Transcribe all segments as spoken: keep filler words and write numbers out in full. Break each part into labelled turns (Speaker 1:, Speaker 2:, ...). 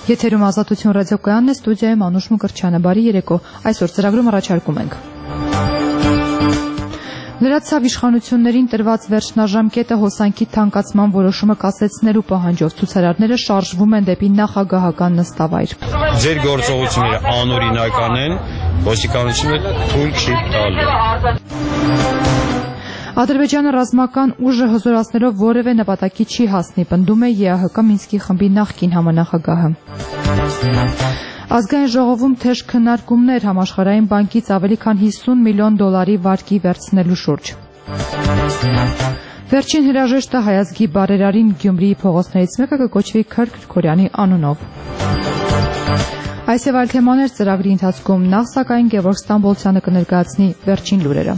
Speaker 1: Եթերում Ազատություն ռադիոկայանն է, ստուդիայում Անուշ Մկրտչյանը, բարի երեկո, այսօր ծրագրում առաջարկում ենք։ Լրացավ իշխանություններին տրված վերջնաժամկետը հոսանքի թանկացման որոշումը կասեցնելու պահանջով ցուցարարները շարժվում են դեպի նախագահական նստավայր։
Speaker 2: Ձեր գործողությունները անօրինական են, ոստիկանությունը թույլ չի տալու։
Speaker 1: Ադրբեջանը ռազմական ուժը հզորացնելով որևէ նպատակի չի հասնի, պնդում է ԵԱՀԿ Մինսկի խմբի նախկին համանախագահը։ Ազգային ժողովում թեժ քննարկումներ համաշխարհային բանկից ավելի քան հիսուն միլիոն դոլարի վարկի վերցնելու շուրջ։ Վերջին հրաժեշտը հայազգի բարերարին Գյումրիի փողոցներից մեկը կկոչվի Քրք Քրքորյանի անունով։ Այս եւ այլ թեմաներ ծրագրի ընթացքում, նախ սակայն Գևորգ Ստամբոլցյանը կներկայացնի վերջին լուրերը։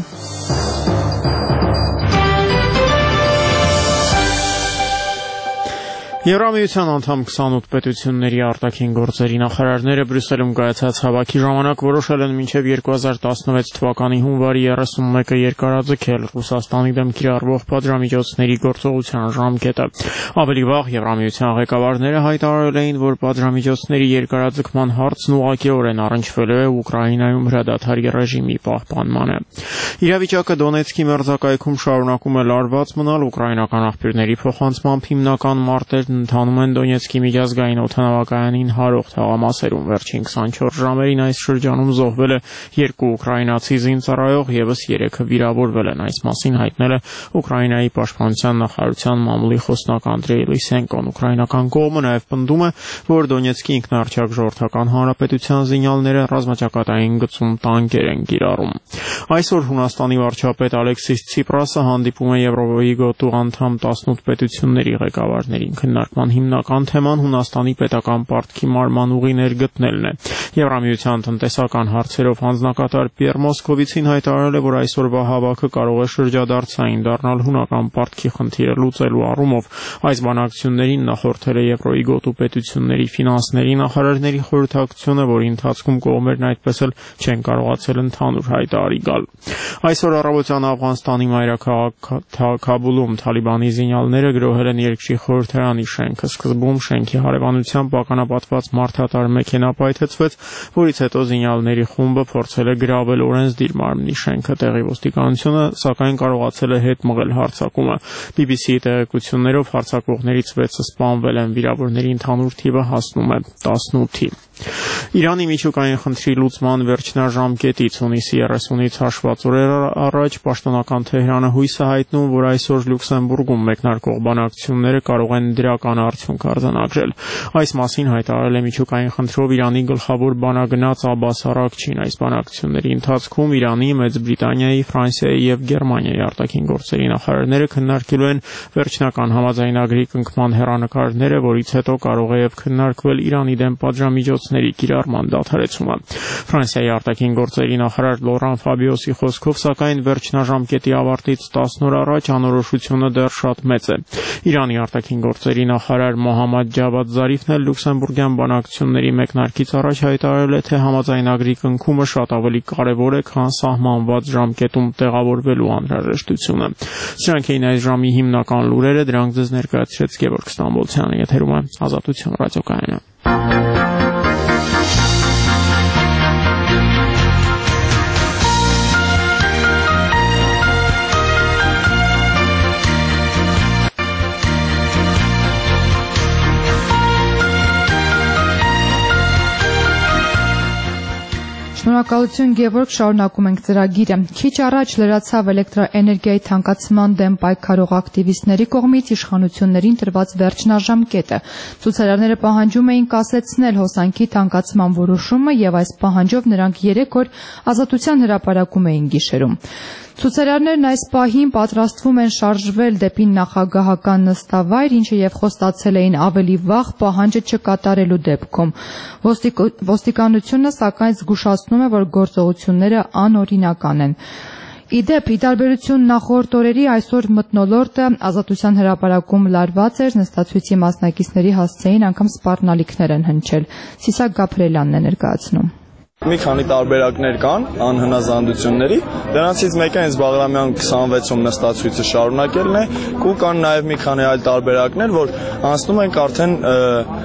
Speaker 3: Եվրամիության անդամ քսանութ պետությունների արտաքին գործերի նախարարները Բրյուսելում կայացած հավաքի ժամանակ որոշել են մինչև երկու հազար տասնվեց թվականի հունվարի երեսունմեկը երկարաձգել Ռուսաստանի դեմ կիրառվող պատժամիջոցների գործողության ժամկետը։ Ավելի վաղ Եվրամիության ղեկավարները հայտարարել էին, որ պատժամիջոցների երկարաձգման հարցն ուղղակիորեն առնչվել է Ուկրաինայում հրադադարի ռեժիմի պահպանմանը։ Իրավիճակը Դոնեցկի մերձակայքում շարունակում է լարված մնալ, ուկրաինական աղբյուրների փոխանցմամբ հիմնական մարտերն ընթանում են Դոնեցկի միջազգային օդանավակայանին հարող թաղամասերում։ Վերջին քսանչորս ժամերին այս շրջանում զոհվել է երկու ուկրաինացի զինծառայող, ևս երեքը վիրավորվել են։ Այս մասին հայտնել է Ուկրաինայի պաշտպանության նախարարության մամուլի խոսնակ Անդրեյ Լիսենկոն։ Ուկրաինական կողմը նաև պնդում է, որ Դոնեցկի ինքնաարչակ ժողովրդական հանրապետության զինյալները ռազմաճակատային գծում տանկեր են կիրառում։ Այսօր Հունաստանի վարչապետ Ալեքսիս Ցիպրասը հանդիպում է Եվրոպայի գոտու անդամ տասնութ պետությունների ղեկավարներին։ Քննարկման հիմնական թեման Հունաստանի պետական պարտքի մարման ուղիներ գտնելն է։ Եվրամիության տնտեսական հարցերով հանձնակատար Պիեր Մոսկովիցին հայտարարել է, որ այսօրվա հավաքը կարող է շրջադարձային դառնալ հունական պարտքի խնդիրը լուծելու առումով։ Այս բանակցություններին նախորդել է Եվրոյի գոտու պետությունների ֆինանսների նախարարների խորհրդակցությունը, որի ընթացքում կողմերն այդպես էլ չեն կարողացել ընդհանուր հայտարարի գալ։ Այսօր առավոտյան Աֆղանստանի մայրաքաղաք Քաբուլում Թալիբանի զինյալները գրոհել են երկրի խորհրդարանի շենքը։ Սկզբում շենքի հարևանությամբ ականապատված մարդատար մեքենա պայթեցվեց, որից հետո զինյալների խումբը փորձել է գրավել օրենսդիր մարմնի շենքը։ Տեղի ոստիկանությունը սակայն կարողացել է հետ մղել հարձակումը։ բի բի սի-ի տեղեկություններով հարձակողներից վեցը սպանվել են, վիրավորների ընդհանուր թիվը հասնում է տասնութի։ Իրանի միջուկային խնդրի լուծման վերջնաժամկետից հունիսի երեսունից հաշված օրեր առաջ պաշտոնական Թեհրանը հույս է հայտնում, որ այսօր Լյուքսեմբուրգում մեկնարկող բանակցությունները կարող են դրական արդյունք արձանագրել։ Այս մասին հայտարարել է միջուկային խնդրով Իրանի գլխավոր բանագնաց Աբբաս Արաքչին։ Այս բանակցությունների ընթացքում Իրանի, Մեծ Բրիտանիայի, Ֆրանսիայի եւ Գերմանիայի արտաքին գործերի նախարարները քննարկելու են վերջնական համաձայնագրի կնքման հեռանկարները, որից հետո կարող է եւ քննարկվել Իրանի դեմ պատժամիջոցների կիրառման դադարեցումը։ Ֆրանսիայի արտաքին գործերի նախարար Լորան Ֆաբիոսի խոսքով, սակայն վերջնաժամկետի ավարտից տասն օր առաջ անորոշությունը դեռ շատ մեծ է։ Իրանի արտաքին գործերի նախարար Մոհամմադ Ջավադ Զարիֆն էլ Լյուքսեմբուրգյան բանակցությունների մեկնարկից առաջ հայտարարել է, թե համաձայնագրի կնքումը շատ ավելի կարևոր է, քան սահմանված ժամկետում տեղավորվելու անհրաժեշտությունը։ Սրանք էին այս ժամի հիմնական լուրերը, դրանք ձեզ ներկայացրեց Գևորգ Ստամբոլցյանը, եթերում է Ազատություն ռադիոկայանը։
Speaker 1: Շնորհակալություն Գևորգ, շարունակում ենք ծրագիրը։ Քիչ առաջ լրացավ էլեկտրաէներգիայի թանկացման դեմ պայքարող ակտիվիստների կողմից իշխանություններին տրված վերջնաժամկետը։ Ցուցարարները պահանջում էին կասեցնել հոսանքի թանկացման որոշումը եւ այս պահանջով նրանք երեք օր Ազատության հրապարակում էին գիշերում։ Ցուցարարներն այս պահին պատրաստվում են շարժվել դեպի նախագահական նստավայր, ինչը եւ խոստացել էին ավելի վաղ պահանջը չկատարելու դեպքում։ Ոստիկանությունը սակայն զգուշացնում է, որ գործողությունները անօրինական են։ Իդեպ, ի տարբերություն նախորդ օրերի, այսօր մթնոլորտը Ազատության հրապարակում լարված էր, նստացույցի մասնակիցների հասցեին անգամ սպառնալիքներ են հնչել։ Սիսակ Գաբրելյանն է ներկայացնում։
Speaker 4: Մի քանի տարբերակներ կան անհնազանդությունների, դրանցից մեկը հենց Բաղրամյան քսանվեցում նստացույցը շարունակելն է, ու կան նաև մի քանի այլ տարբերակներ, որ անցնում ենք արդեն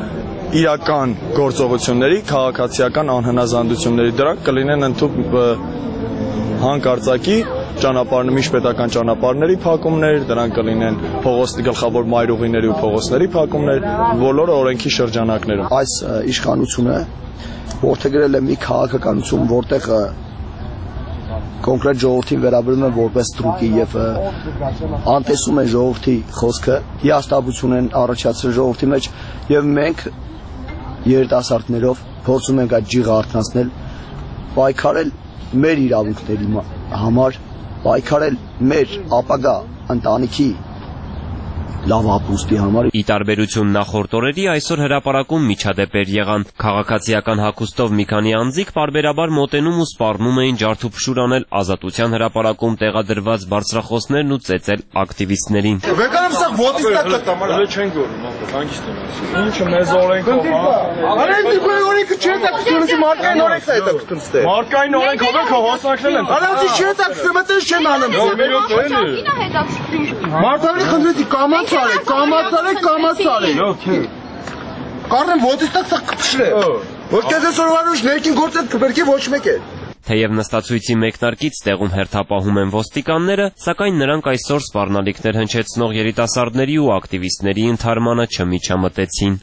Speaker 4: իրական գործողությունների, քաղաքացիական անհնազանդությունների դրանք կլինեն ընդհանուր հանկարծակի ճանապարհների միջպետական ճանապարհների փակումներ, դրանք կլինեն փողոցի գլխավոր մայրուղիների ու փողոցների փակումներ, բոլորը օրենքի շրջանակներում։
Speaker 5: Այս իշխանությունը որդեգրել է մի քաղաքականություն, որտեղ կոնկրետ ժողովրդին վերաբերում են որպես դրուկի եւ անտեսում են ժողովրդի խոսքը, հիասթափություն են առաջացրել ժողովրդի մեջ եւ մենք երիտասարդներով փորձում ենք այդ ջիղը արթնացնել, պայքարել մեր իրավունքների համար, պայքարել մեր ապագա ընտանիքի լավ ապրուստի համար։
Speaker 6: Ի տարբերություն նախորդ օրերի, այսօր հրապարակում միջադեպեր եղան։ Քաղաքացիական հագուստով մի քանի անձիկ պարբերաբար մոտենում ու սպառնում էին ջարդուփշուր անել Ազատության հրապարակում տեղադրված բարձրախոսներն ու ծեծել ակտիվիստներին։
Speaker 7: Վեգանով սա ոտիստա չեն գորում, հանգիստ են։ Ինչը մեզ օրենքով, հա։ Արենքի օրենքը չի հետաքրքրում, մարկային օրենքն է հետաքրքրում ստե։ Մարկային օրենքով է քո հոսանքնել են։ Արենքի չի հետաքրքրում, այդպես չեն անում։ Ինա հետաքրքրում։ Մարտավի խնդրեցի կամաց արեք, կամաց արեք, կամաց արեք։ Okay։ Կարեն ոտիստակ սա կփշրե։ Ոչ կեզես օրվանուշ ներքին գործել կբերքի ոչ մեկ է։
Speaker 6: Թեև նստացույցի մեկնարկից տեղում հերթապահում են ոստիկանները, սակայն նրանք այսօր սպառնալիքներ հնչեցնող երիտասարդների ու ակտիվիստների ընդհարմանը չմիջամտեցին։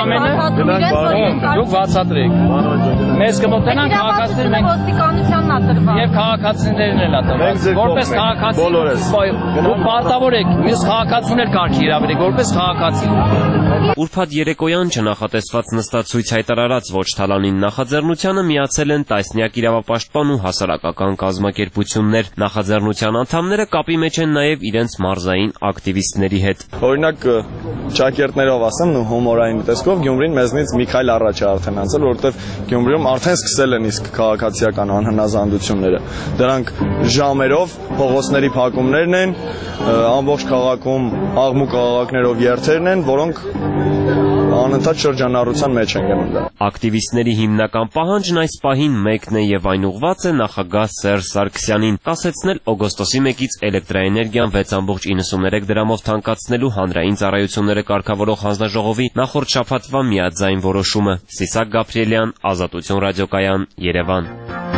Speaker 8: Դուք բացատրեք։ Մեզ կմոտենան քաղաքացիներ մենք ոստիկանությանն ադրված։ Եվ քաղաքացիներն էլ ադրված։ Որպես քաղաքացի դուք պարտավոր եք մյուս քաղաքացիներ կարգի հրավիրեք որպես քաղաքացի։
Speaker 6: Ուրբաթ երեկոյան չնախատեսված նստացույց հայտարարած ոչ թալանին նախաձեռնությանը միացել են տասնյակ իրավապաշտպան ու հասարակական կազմակերպություններ։ Նախաձեռնության անդամները կապի մեջ են նաև իրենց մարզային ակտիվիստների հետ։
Speaker 4: Օրինակ ճակերտներով ասեմ ու հումորային տեսքով Գյումրին մեզնից մի քայլ առաջ է արդեն անցել, որովհետև Գյումրիում արդեն սկսել են իսկ քաղաքացիական անհնազանդությունները։ Դրանք ժամերով փողոցների փակումներն են, ամբողջ քաղաքում աղմուկ աղաղակներով երթերն են, որոնք անընդհատ շրջանառության մեջ են գնում։
Speaker 6: Ակտիվիստների հիմնական պահանջն այս պահին մեկն է եւ այն ուղղված է նախագահ Սերժ Սարգսյանին՝ կասեցնել օգոստոսի մեկից էլեկտրաէներգիան վեց բացարձակ իննսուն երեք դրամով թանկացնելու հանրային ծառայությունները կարգավորող հանձնաժողովի նախորդ շաբաթվա միաձայն որոշումը։ Սիսակ Գաբրիելյան, Ազատություն ռադիոկայան, Երևան։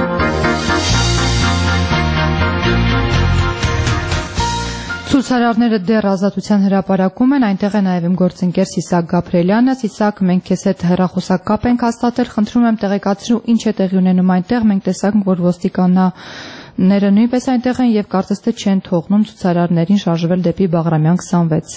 Speaker 1: Ցուցարարները դեռ Ազատության հրապարակում են, այնտեղ է նաև իմ գործընկեր Սիսակ Գաբրիելյանը։ Սիսակ, մենք քեզ հետ հեռախոսակապ ենք հաստատել, խնդրում եմ տեղեկացրու ինչ է տեղի ունենում այնտեղ։ Մենք տեսանք, որ ոստիկանները նույնպես այնտեղ են եւ կարծես թե չեն թողնում ցուցարարներին շարժվել դեպի Բաղրամյան քսանվեց։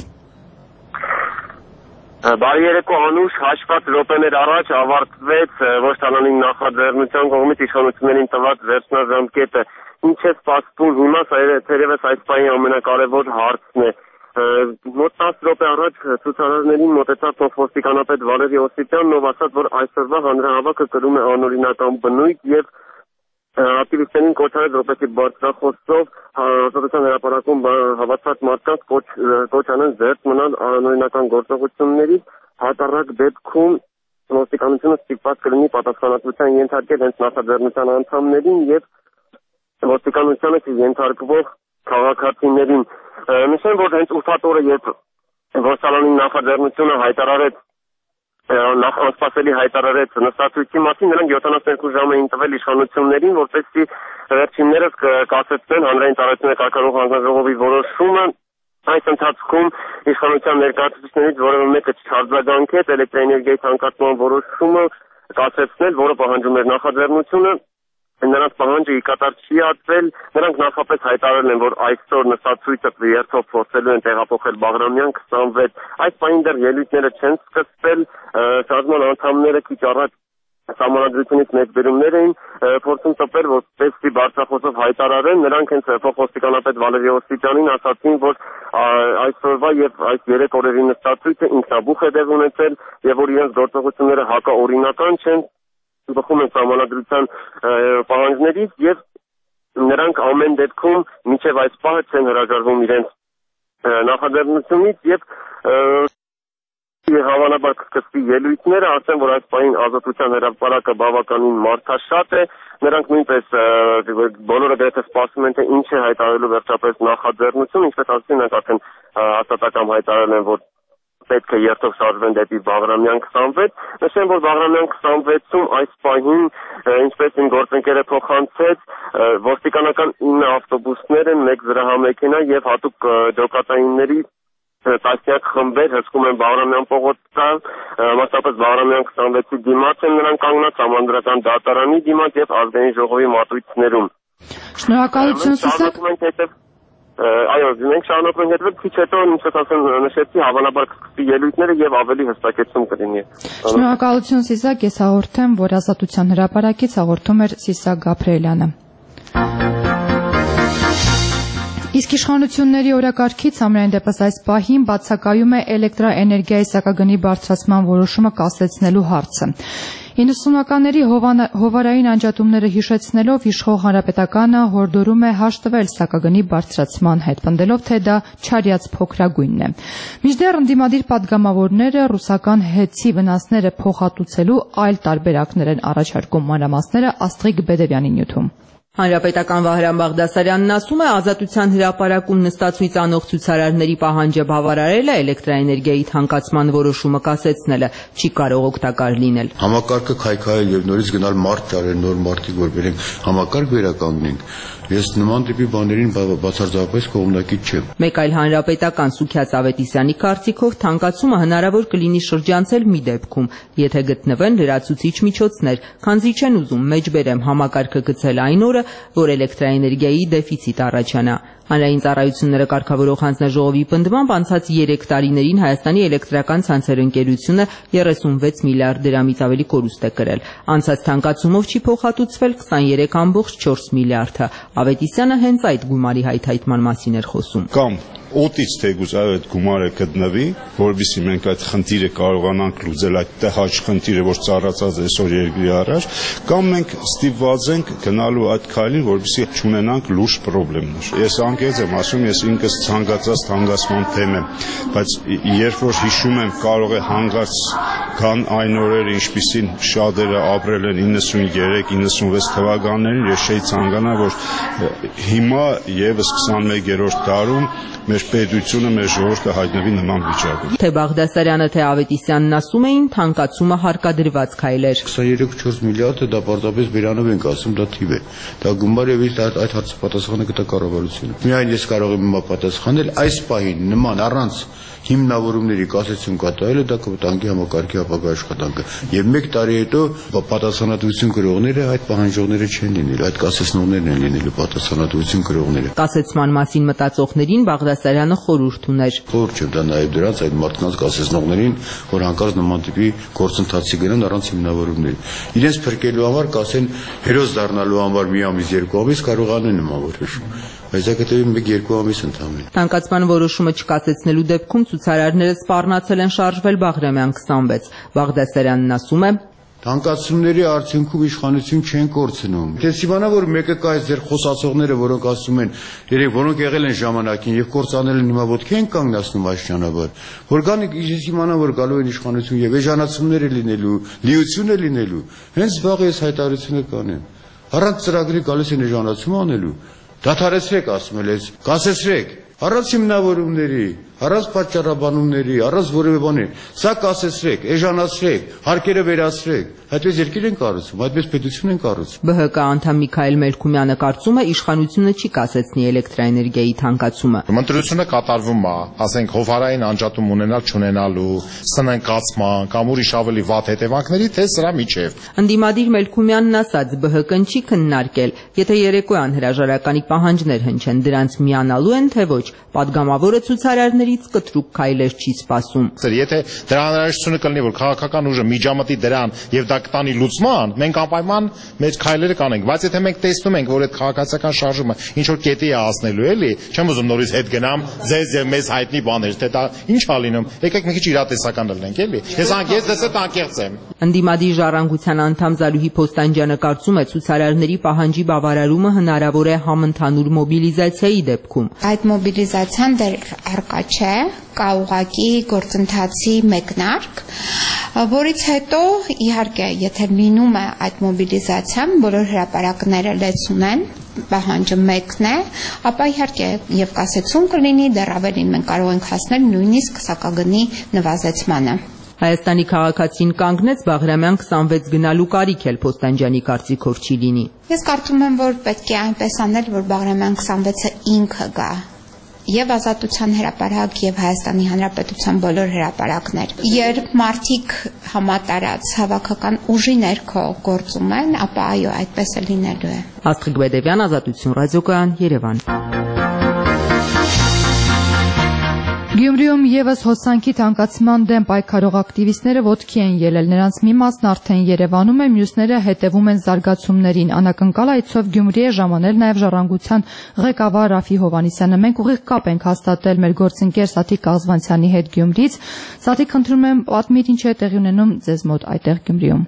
Speaker 9: Բարի երեկո Անուշ, հաշված րոպեներ առաջ ավարտվեց ոչ թալանին նախաձեռնության կողմից իշխանություններին տված վերջնաժամկետը։ Ինչ է սպասվում հիմա, թերևս այս պահի ամենակարևոր հարցն է։ Մոտ տասը րոպե առաջ ցուցարարներին մոտեցավ փոխոստիկանապետ Վալերի Օսիպյանն, ով ասաց, որ այսօրվա հանրահավաքը կրում է անօրինական բնույթ եւ ակտիվիստերին կոչ արեց որպեսզի բարձրախոսով Ազատության հրապարակում հավաքված մարդկանց կոչ անեն զերծ մնալ անօրինական գործողություններից, հակառակ դեպքում ոստիկանությունը ստիպված կլինի պատասխանատվության ենթարկել հենց նախաձեռնության անդամներին եւ ոստիկանությանը ենթարկվող քաղաքացիներին։ Նշեմ, որ հենց ուրբաթ օրը երբ ոչ թալանի նախաձեռնությունը հայտարարեց նախ անսպասելի հայտարարեց նստացույցի մասին, նրանք յոթանասունյոթ ժամ էին տվել իշխանություններին, որպեսզի վերջիններս կասեցնեն հանրային ծառայությունների կարգավորող հանձնաժողովի որոշումը։ Այս ընթացքում իշխանության ներկայացուցիչներից որևէ մեկը չարձագանքեց էլեկտրաէներգիայի թանկացման որոշումը կասեցնել, որը պահանջում էր նախաձեռնությունը։ Նրանց պահանջը ի կատար չի ածվել, նրանք նախապես հայտարարել են, որ այսօր նստացույցը երթով փորձելու են տեղափոխել Բաղրամյան քսանվեց։ Այս պահին դեռ ելույթները չեն սկսվել, շարժման անդամները քիչ առաջ սահմանադրությունից մեջբերումներ էին փորձում տպել, որպեսզի բարձրախոսով հայտարարեն։ Նրանք հենց փոխոստիկանապետ Վալերի Օսիպյանին ասացին, որ այսօրվա եւ այս երեք օրերի նստացույցը ինքնաբուխ է դեղ ունեցել եւ որ իրենց գործողությունները հակաօրինական չեն, բխում են սահմանադրության պահանջներից եւ նրանք ամեն դեպքում մինչեւ այս պահը չեն հրաժարվում իրենց նախաձեռնությունից եւ հավանաբար կսկսվի ելույթները, ասեմ, որ այս պահին Ազատության հրապարակը բավականին մարդաշատ է, նրանք նույնպես բոլորը գրեթե սպասում են, թե ինչ է հայտարարելու վերջապես նախաձեռնություն, ինչպես ասեցին, նրանք արդեն հաստատակամ հայտարարել են, որ պետք է երթով շարժվեն դեպի Բաղրամյան քսանվեց։ Նշեմ, որ Բաղրամյան քսանվեցում այս պահին, ինչպես իմ գործընկերը փոխանցեց, ոստիկանական ինը ավտոբուսներ են, մեկ զրահամեքենա եւ հատուկ ջոկատայինների տասնյակ խմբեր հսկում են Բաղրամյան փողոցը, մասնավորապես Բաղրամյան քսանվեցի դիմաց են նրանք կանգնած համանդրական դատարանի դիմաց եւ ազգային ժողովի մատույցներում։
Speaker 1: Շնորհակալություն Սիսակ։
Speaker 9: Այո, մենք շարունակում ենք հետևել, քիչ հետո ինչպես ասեմ նշեցի, հավանաբար կսկսի ելույթները եւ ավելի հստակեցում կլինի։
Speaker 1: Շնորհակալություն Սիսակ, ես հաղորդեմ, որ Ազատության հրապարակից հաղորդում էր Սիսակ Գաբրիելյանը։ Իսկ իշխանությունների օրակարգից ամենայն դեպս այս պահին բացակայում է էլեկտրաէներգիայի սակագնի բարձրացման որոշումը կասեցնելու հարցը։ իննսունականների հովարային անջատումները հիշեցնելով իշխող հանրապետականը հորդորում է հաշտվել սակագնի բարձրացման հետ, պնդելով, թե դա չարյաց փոքրագույնն է։ Մինչդեռ ընդդիմադիր պատգամավորները ռուսական հեծի վնասները փոխհատուցելու այլ տարբերակներ են առաջարկում, մանրամասները Աստղիկ Բեդևյանի նյութում։
Speaker 10: Հանրապետական Վահրամ Բաղդասարյանն ասում է, Ազատության հրապարակում նստածույց անող ցուցարարների պահանջը բավարարել է, էլեկտրաէներգիայի թանկացման որոշումը կասեցնելը չի կարող օգտակար լինել։
Speaker 11: Համակարգը քայքայել եւ նորից գնալ մարդ ճարել, նոր մարդիկ որ բերենք, համակարգ վերականգնենք։ Ես նման տիպի բաներին բացարձակապես կողմնակից չեմ։
Speaker 10: Մեկ այլ հանրապետական Սուքիաց Ավետիսյանի կարծիքով թանկացումը հնարավոր կլինի շրջանցել մի դեպքում, եթե գտնվեն լրացուցիչ միջոցներ, քանզի չեն ուզում մեջբերեմ համակարգը գցել այն օրը, որ էլեկտրաէներգիայի դեֆիցիտ առաջանա։ Հանրային ծառայությունները կարգավորող հանձնաժողովի պնդմամբ անցած երեք տարիներին Հայաստանի էլեկտրական ցանցեր ընկերությունը երեսունվեց միլիարդ դրամից ավելի կորուստ է կրել։ Անցած թանկացումով չի փոխհատուցվել քսաներեք կόμμα չորս միլիարդը։ Ավետիսյանը հենց այդ գումարի հայթայթման մասին էր խոսում։
Speaker 12: Կամ օտից թեկուզ այդ գումարը գտնվի, որովհետեւ մենք այդ խնդիրը կարողանանք լուծել, այդ տհաճ խնդիրը, որ ծառացած այսօր երկրի առաջ, կամ մենք ստիպված ենք գնալու այդ քայլին, որովհետեւ չունենանք լուրջ խնդիրներ։ Ես անկեղծ եմ ասում, ես ինքս ցանկացած թանկացման թեմ եմ, բայց երբ որ հիշում եմ, կարող է հանգած կան այն օրերը, ինչպիսին շատերը ապրել են իննսուններեք իննսունվեց թվականներին, ես չէի ցանկանա, որ հիմա եւս քսաներկերորդ դարում մեր պետությունը, մեր ժողովուրդը հայտնվի նման վիճակում։
Speaker 10: Թե Բաղդասարյանը, թե Ավետիսյանն ասում էին, թանկացումը հարկադրված քայլ էր։
Speaker 11: քսաներեք չորս միլիարդը դա պարզապես բերանով ենք ասում, դա թիվ է։ Դա գումար եւ այդ այդ հարցը պատասխանը կտա կառավարությունը։ Միայն ես կարող եմ հիմա պատասխանել այս պահին նման առանց հիմնավորումների կասեցում կատարելը դա կվտանգի համակարգի ապագա աշխատանքը եւ մեկ տարի հետո պատասխանատվություն կրողները այդ պահանջողները չեն լինելու, այդ կասեցնողներն են լինելու պատասխանատվություն կրողները։
Speaker 10: Կասեցման մասին մտածողներին Բաղդասարյանը խորհուրդ ուներ։
Speaker 11: Խորհուրդ չեմ դա նաեւ դրանց այդ մարդկանց կասեցնողներին, որ հանկարծ նման տիպի գործընթացի գնան առանց հիմնավորումների։ Իրենց փրկելու համար կասեն հերոս դառնալու համար մի ամիս երկու ամիս կարողանեն նման որոշում։ Բայց ակտիվի մեկ երկու ամիս ընդամենը։
Speaker 10: Թանկացման որոշումը չկասեցնելու դեպքում ցուցարարները սպառնացել են շարժվել Բաղրամյան քսանվեց։ Բաղդասարյանն ասում է.
Speaker 11: Թանկացումների արդյունքում իշխանություն չեն կորցնում։ Դες իմանա որ մեկը կա այս ձեր խոսացողները, որոնք ասում են, երեք որոնք եղել են ժամանակին եւ կորցանել են հիմա ոտքի են կանգնացնում այս ճանապարհ։ Որ կան ես իմանա որ գալու են իշխանություն եւ էժանացումներ է լինելու, լիություն է լինելու։ Հենց վաղ ես հայտարարությունը կանեմ։ Առանց ծրագրի գալիս են էժանացում անելու։ Դադարեցրեք ասում ես, կասեցրեք, առանց հիմնավորումների, առանց պատճառաբանումների, առանց որևէ բանի, սա կասեցրեք, էժանացրեք, հարկերը վերացրեք, այդպես երկիր են կառուցում, այդպես պետություն են կառուցում։
Speaker 10: Բ Հ Կ անդամ Միքայել Մելքումյանը կարծում է իշխանությունը չի կասեցնի էլեկտրաէներգիայի թանկացումը։
Speaker 13: Ընտրությունը կատարվում է, ասենք հովարային անջատում ունենալ չունենալու, սնանկացման կամ ուրիշ ավելի վատ հետևանքների, թե սրա միջև։
Speaker 10: Ընդդիմադիր Մելքումյանն ասաց Բ Հ Կ-ն չի քննարկել, եթե երեկոյան հրաժարականի պահանջներ հնչեն, դրանց միանալու են, թե ոչ, պատգամավորը ցուցարարներից կտրուկ քայլեր չի սպասում։
Speaker 13: Եթե դրա հնարավորությունը կլինի, որ քաղաքական ուժը միջամտի դրան եւ դա կտանի լուծման, մենք անպայման մեր քայլերը կանենք, բայց եթե մենք տեսնում ենք, որ այդ քաղաքացիական շարժումը ինչ որ կետի է հասնելու, էլի, չեմ ուզում նորից հետ գնամ, ձեզ եւ մեզ հայտնի բաներ, թե դա ինչ է լինում, եկեք մի քիչ իրատեսական լինենք, էլի։ Ես անկեղծ ես այդ անկեղծ եմ։
Speaker 10: Ընդդիմադիր ժառանգության անդամ Զալուհի Փոստանջյանը կարծում է ցուցարարների պահանջի բավարարումը հնարավոր է համընդհանուր մոբիլիզացիայի դեպքում։
Speaker 14: Այդ մոբիլիզացիան դեռ առկա չէ, կա ուղղակի գործընթացի մեկնարկ, որից հետո իհարկե եթե լինում է այդ մոբիլիզացիան, բոլոր հրապարակները լեցուն են, պահանջը մեկն է, ապա իհարկե եւ կասեցում կլինի, դեռ ավելին մենք կարող ենք հասնել նույնիսկ սակագնի նվազեցմանը։
Speaker 10: Հայաստանի քաղաքացին կանգնեց Բաղրամյան քսանվեց գնալու կարիք էլ Փոստանջյանի կարծիքով չի լինի։
Speaker 14: Ես կարծում եմ, որ պետք է այնպես անել, որ Բաղրամյան քսանվեցը ինքը գա եւ Ազատության հրապարակ եւ Հայաստանի Հանրապետության բոլոր հրապարակներ։ Երբ մարդիկ համատարած հավաքական ուժի ներքո գործում են, ապա այո, այդպես է լինելու է։
Speaker 10: Աստղիկ Բեդևյան, Ազատություն ռադիոկայան, Երևան։
Speaker 1: Գյումրիում եւս հոսանքի թանկացման դեմ պայքարող ակտիվիստները ոտքի են ելել, նրանց մի մասն արդեն Երևանում է, մյուսները հետևում են զարգացումներին։ Անակնկալ այցով Գյումրի է ժամանել նաեւ Ժառանգության ղեկավար Ռաֆի Հովհաննիսյանը։ Մենք ուղիղ կապ ենք հաստատել մեր գործընկեր Սաթիկ Կաղզվանցյանի հետ Գյումրից։ Սաթիկ, խնդրում եմ, պատմիր ինչ է տեղի ունենում ձեզ մոտ այդտեղ Գյումրիում։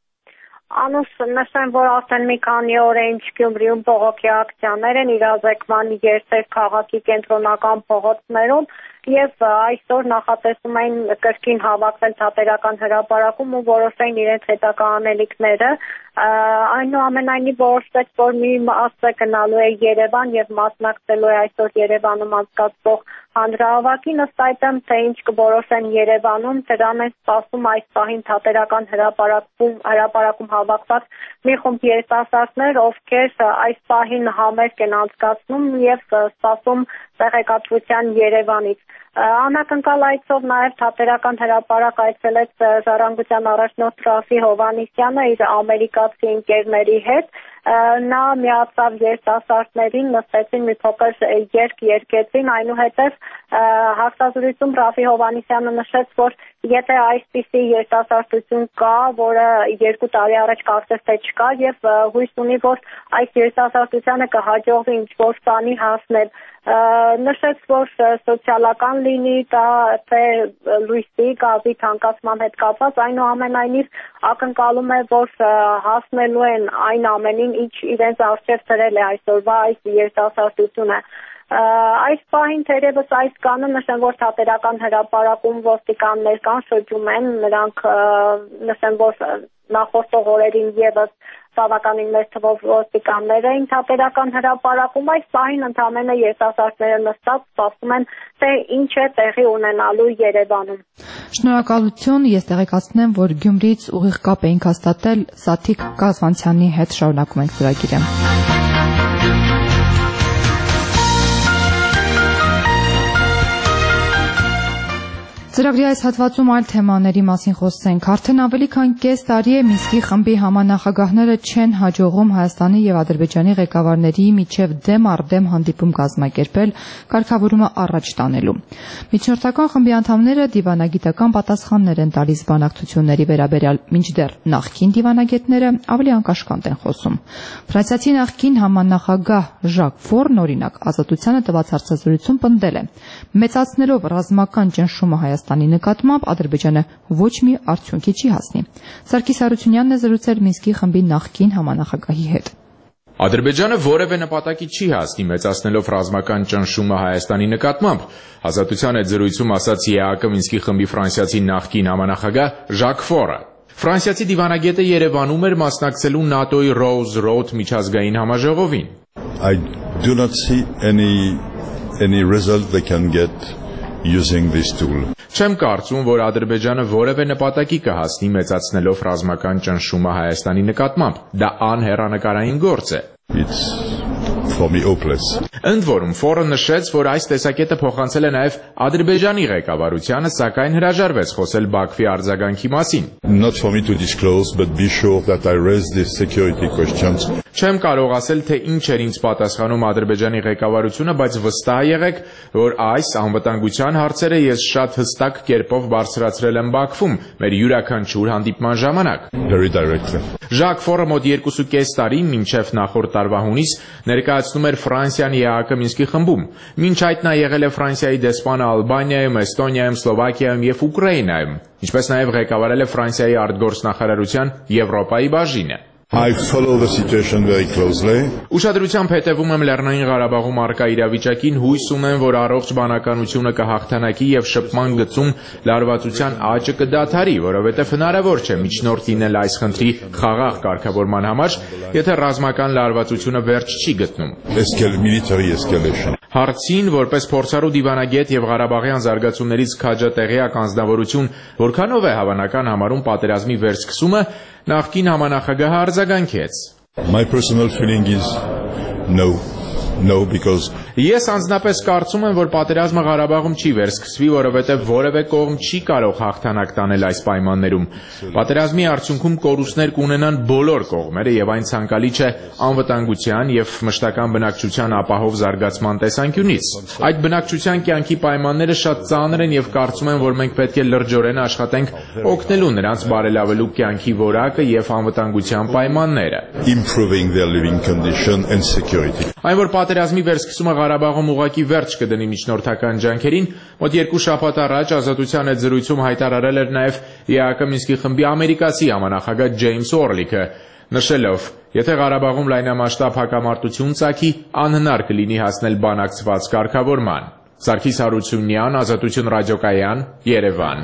Speaker 15: Անուս նշեմ, որ արդեն մի քանի օր է ինչ Գյումրիում բողոքի ակցիաներ են իրազեկման երթեր քաղաքի կենտրոնական փողոցներում եւ այսօր նախատեսում են կրկին հավաքվել Թատերական հրապարակում ու որոշեն իրենց հետագա անելիքները։ Այնուամենայնիվ որոշվեց, որ մի մասը գնալու է Երևան եւ մասնակցելու է այսօր Երևանում անցկացվող հանրահավաքին, ըստ այդմ, թե ինչ կորոշեն Երևանում, դրան են սպասում այս պահին Թատերական հրապարակում հրապարակում հավաքված մի խումբ երիտասարդներ, ովքեր այս պահին համերգ են անցկացնում եւ սպասում տեղեկատվության Երևանից։ Անակնկալ այցով նաև Թատերական հրապարակ այցելեց Ժառանգության առաջնորդ Ռաֆի Հովհաննիսյանը իր ամերիկացի ընկերների հետ։ Նա միացավ երիտասարդներին, նստեցին մի փոքր երգ երգեցին, այնուհետև հարցազրույցում Ռաֆի Հովհաննիսյանը նշեց, որ եթե այսպիսի երիտասարդություն կա, որը երկու տարի առաջ կարծես թե չկար եւ հույս ունի, որ այս երիտասարդությանը կհաջողվի ինչ-որ բանի հասնել։ Նշեց, որ սոցիալական լինի, դա թե լույսի գազի թանկացման հետ կապված, այնուամենայնիվ ակնկալում է, որ հասնելու են այն ամենին, ինչ իրենց առջև դրել է այսօրվա այս երիտասարդությունը։ Այս պահին թերևս այս կանը նշեմ, որ Թատերական հրապարակում ոստիկաններ կան, շրջում են, նրանք նշեմ, որ նախորդող օրերին եւս բավականին մեծ թվով ոստիկաններ էին Թատերական հրապարակում, այս պահին ընդամենը երիտասարդները նստած սպասում են, թե ինչ է տեղի ունենալու Երևանում։
Speaker 1: Շնորհակալություն, ես տեղեկացնեմ, որ Գյումրիից ուղիղ կապ էինք հաստատել Սաթիկ Կազվանցյանի հետ, շարունակում ենք ծրագիրը։ Ծրագրի այս հատվածում այլ թեմաների մասին խոսենք։ Արդեն ավելի քան կես տարի է Մինսկի խմբի համանախագահները չեն հաջողում Հայաստանի եւ Ադրբեջանի ղեկավարների միջև դեմ առ դեմ հանդիպում կազմակերպել կարգավորումը առաջ տանելու։ Միջնորդական խմբի անդամները դիվանագիտական պատասխաններ են տալիս բանակցությունների վերաբերյալ, մինչդեռ նախկին դիվանագետները ավելի անկաշկանդ են խոսում։ Ֆրանսիացի նախկին համանախագահ Ժակ Ֆորն, օրինակ, Ազատությանը տված հարցազրույցում պնդել է. մեծացնելով ռազմական ճնշումը Հայաստանի նկատմամբ Ադրբեջանը ոչ մի արդյունքի չի հասնի։ Սարգիս Հարությունյանն է զրուցել Մինսկի խմբի նախկին համանախագահի հետ։
Speaker 16: Ադրբեջանը որևէ նպատակի չի հասնի մեծացնելով ռազմական ճնշումը Հայաստանի նկատմամբ, Ազատության հետ զրույցում ասաց ԵԱԿ Մինսկի խմբի ֆրանսիացի նախկին համանախագահ Ժակ Ֆորը։ Ֆրանսիացի դիվանագետը Երևանում էր մասնակցելու ՆԱՏՕ-ի Rose Road միջազգային համաժողովին։
Speaker 17: I do not see any any result they can get using this tool.
Speaker 16: Չեմ կարծում, որ Ադրբեջանը որևէ նպատակի կհասնի մեծացնելով ռազմական ճնշումը Հայաստանի նկատմամբ։ Դա անհեռանկարային գործ է։
Speaker 17: It's for me hopeless.
Speaker 16: Ընդ որում, Ֆորը նշեց, որ այս տեսակետը փոխանցել է նաև Ադրբեջանի ղեկավարությանը, սակայն հրաժարվեց խոսել Բաքվի արձագանքի մասին։
Speaker 17: Not for me to disclose, but be sure that I raise these security questions.
Speaker 16: Չեմ կարող ասել, թե ինչ էր ինձ պատասխանում Ադրբեջանի ղեկավարությունը, բայց վստահ եղեք, որ այս անվտանգության հարցերը ես շատ հստակ կերպով բարձրացրել եմ Բաքվում մեր յուրաքանչյուր հանդիպման ժամանակ։
Speaker 17: Very directly.
Speaker 16: Ժակ Ֆորը մոտ երկուսուկես տարի մինչև նախորդ տարվա հունիս ներկայացնում էր Ֆրանսիան ԵԱԿ Մինսկի խմբում։ Մինչ այդ նա եղել է Ֆրանսիայի դեսպանը Ալբանիայում, Էստոնիայում, Սլովակիայում եւ Ուկրաինայում, ինչպես նաեւ ղեկավարել է Ֆրանսիայի արտգործնախարարության Եվրոպայի բաժինը։
Speaker 17: I follow the situation very closely.
Speaker 16: Ուշադրությամբ հետևում եմ Լեռնային Ղարաբաղում առկա իրավիճակին, հույս ունեմ, որ առողջ բանականությունը կհաղթանակի եւ շփման գծում լարվածության աճը կդադարի, որովհետեւ հնարավոր չէ միջնորդ լինել այս խնդրի խաղաղ կարգավորման համար, եթե ռազմական լարվածությունը վերջ չի գտնում։
Speaker 17: Military escalation.
Speaker 16: Հարցին, որպես փորձառու դիվանագետ եւ Ղարաբաղյան զարգացումներից քաջատեղյակ անձնավորություն, որքանով է հավանական համարում պատերազմի վերսկսումը, նախկին համանախագահը արձագանքեց.
Speaker 17: My personal feeling is no. No, because
Speaker 16: Ես անձնապես կարծում եմ, որ պատերազմը Ղարաբաղում չի վերսկսվի, որովհետև որևէ կողմ չի կարող հաղթանակ տանել այս պայմաններում։ Պատերազմի արդյունքում կորուստներ կունենան բոլոր կողմերը եւ այն ցանկալի չէ անվտանգության եւ մշտական բնակչության ապահով զարգացման տեսանկյունից։ Այդ բնակչության կյանքի պայմանները շատ ծանր են եւ կարծում եմ, որ մենք պետք է լրջորեն աշխատենք օգնելու նրանց բարելավելու կյանքի որակը եւ անվտանգության պայմանները։
Speaker 17: Improving their living condition and security.
Speaker 16: Այն որ պատերազմի վերսկսումը Ղարաբաղում ուղղակի վերջ կդնի միջնորդական ջանքերին, մոտ երկու շաբաթ առաջ Ազատության հետ զրույցում հայտարարել էր նաև ԵԱՀԿ Մինսկի խմբի ամերիկացի համանախագահ Ջեյմս Օրլիքը, նշելով, եթե Ղարաբաղում լայնամասշտաբ հակամարտություն ծագի, անհնար կլինի հասնել բանակցված կարգավորման։ Սարգիս Հարությունյան, Ազատություն ռադիոկայան, Երևան։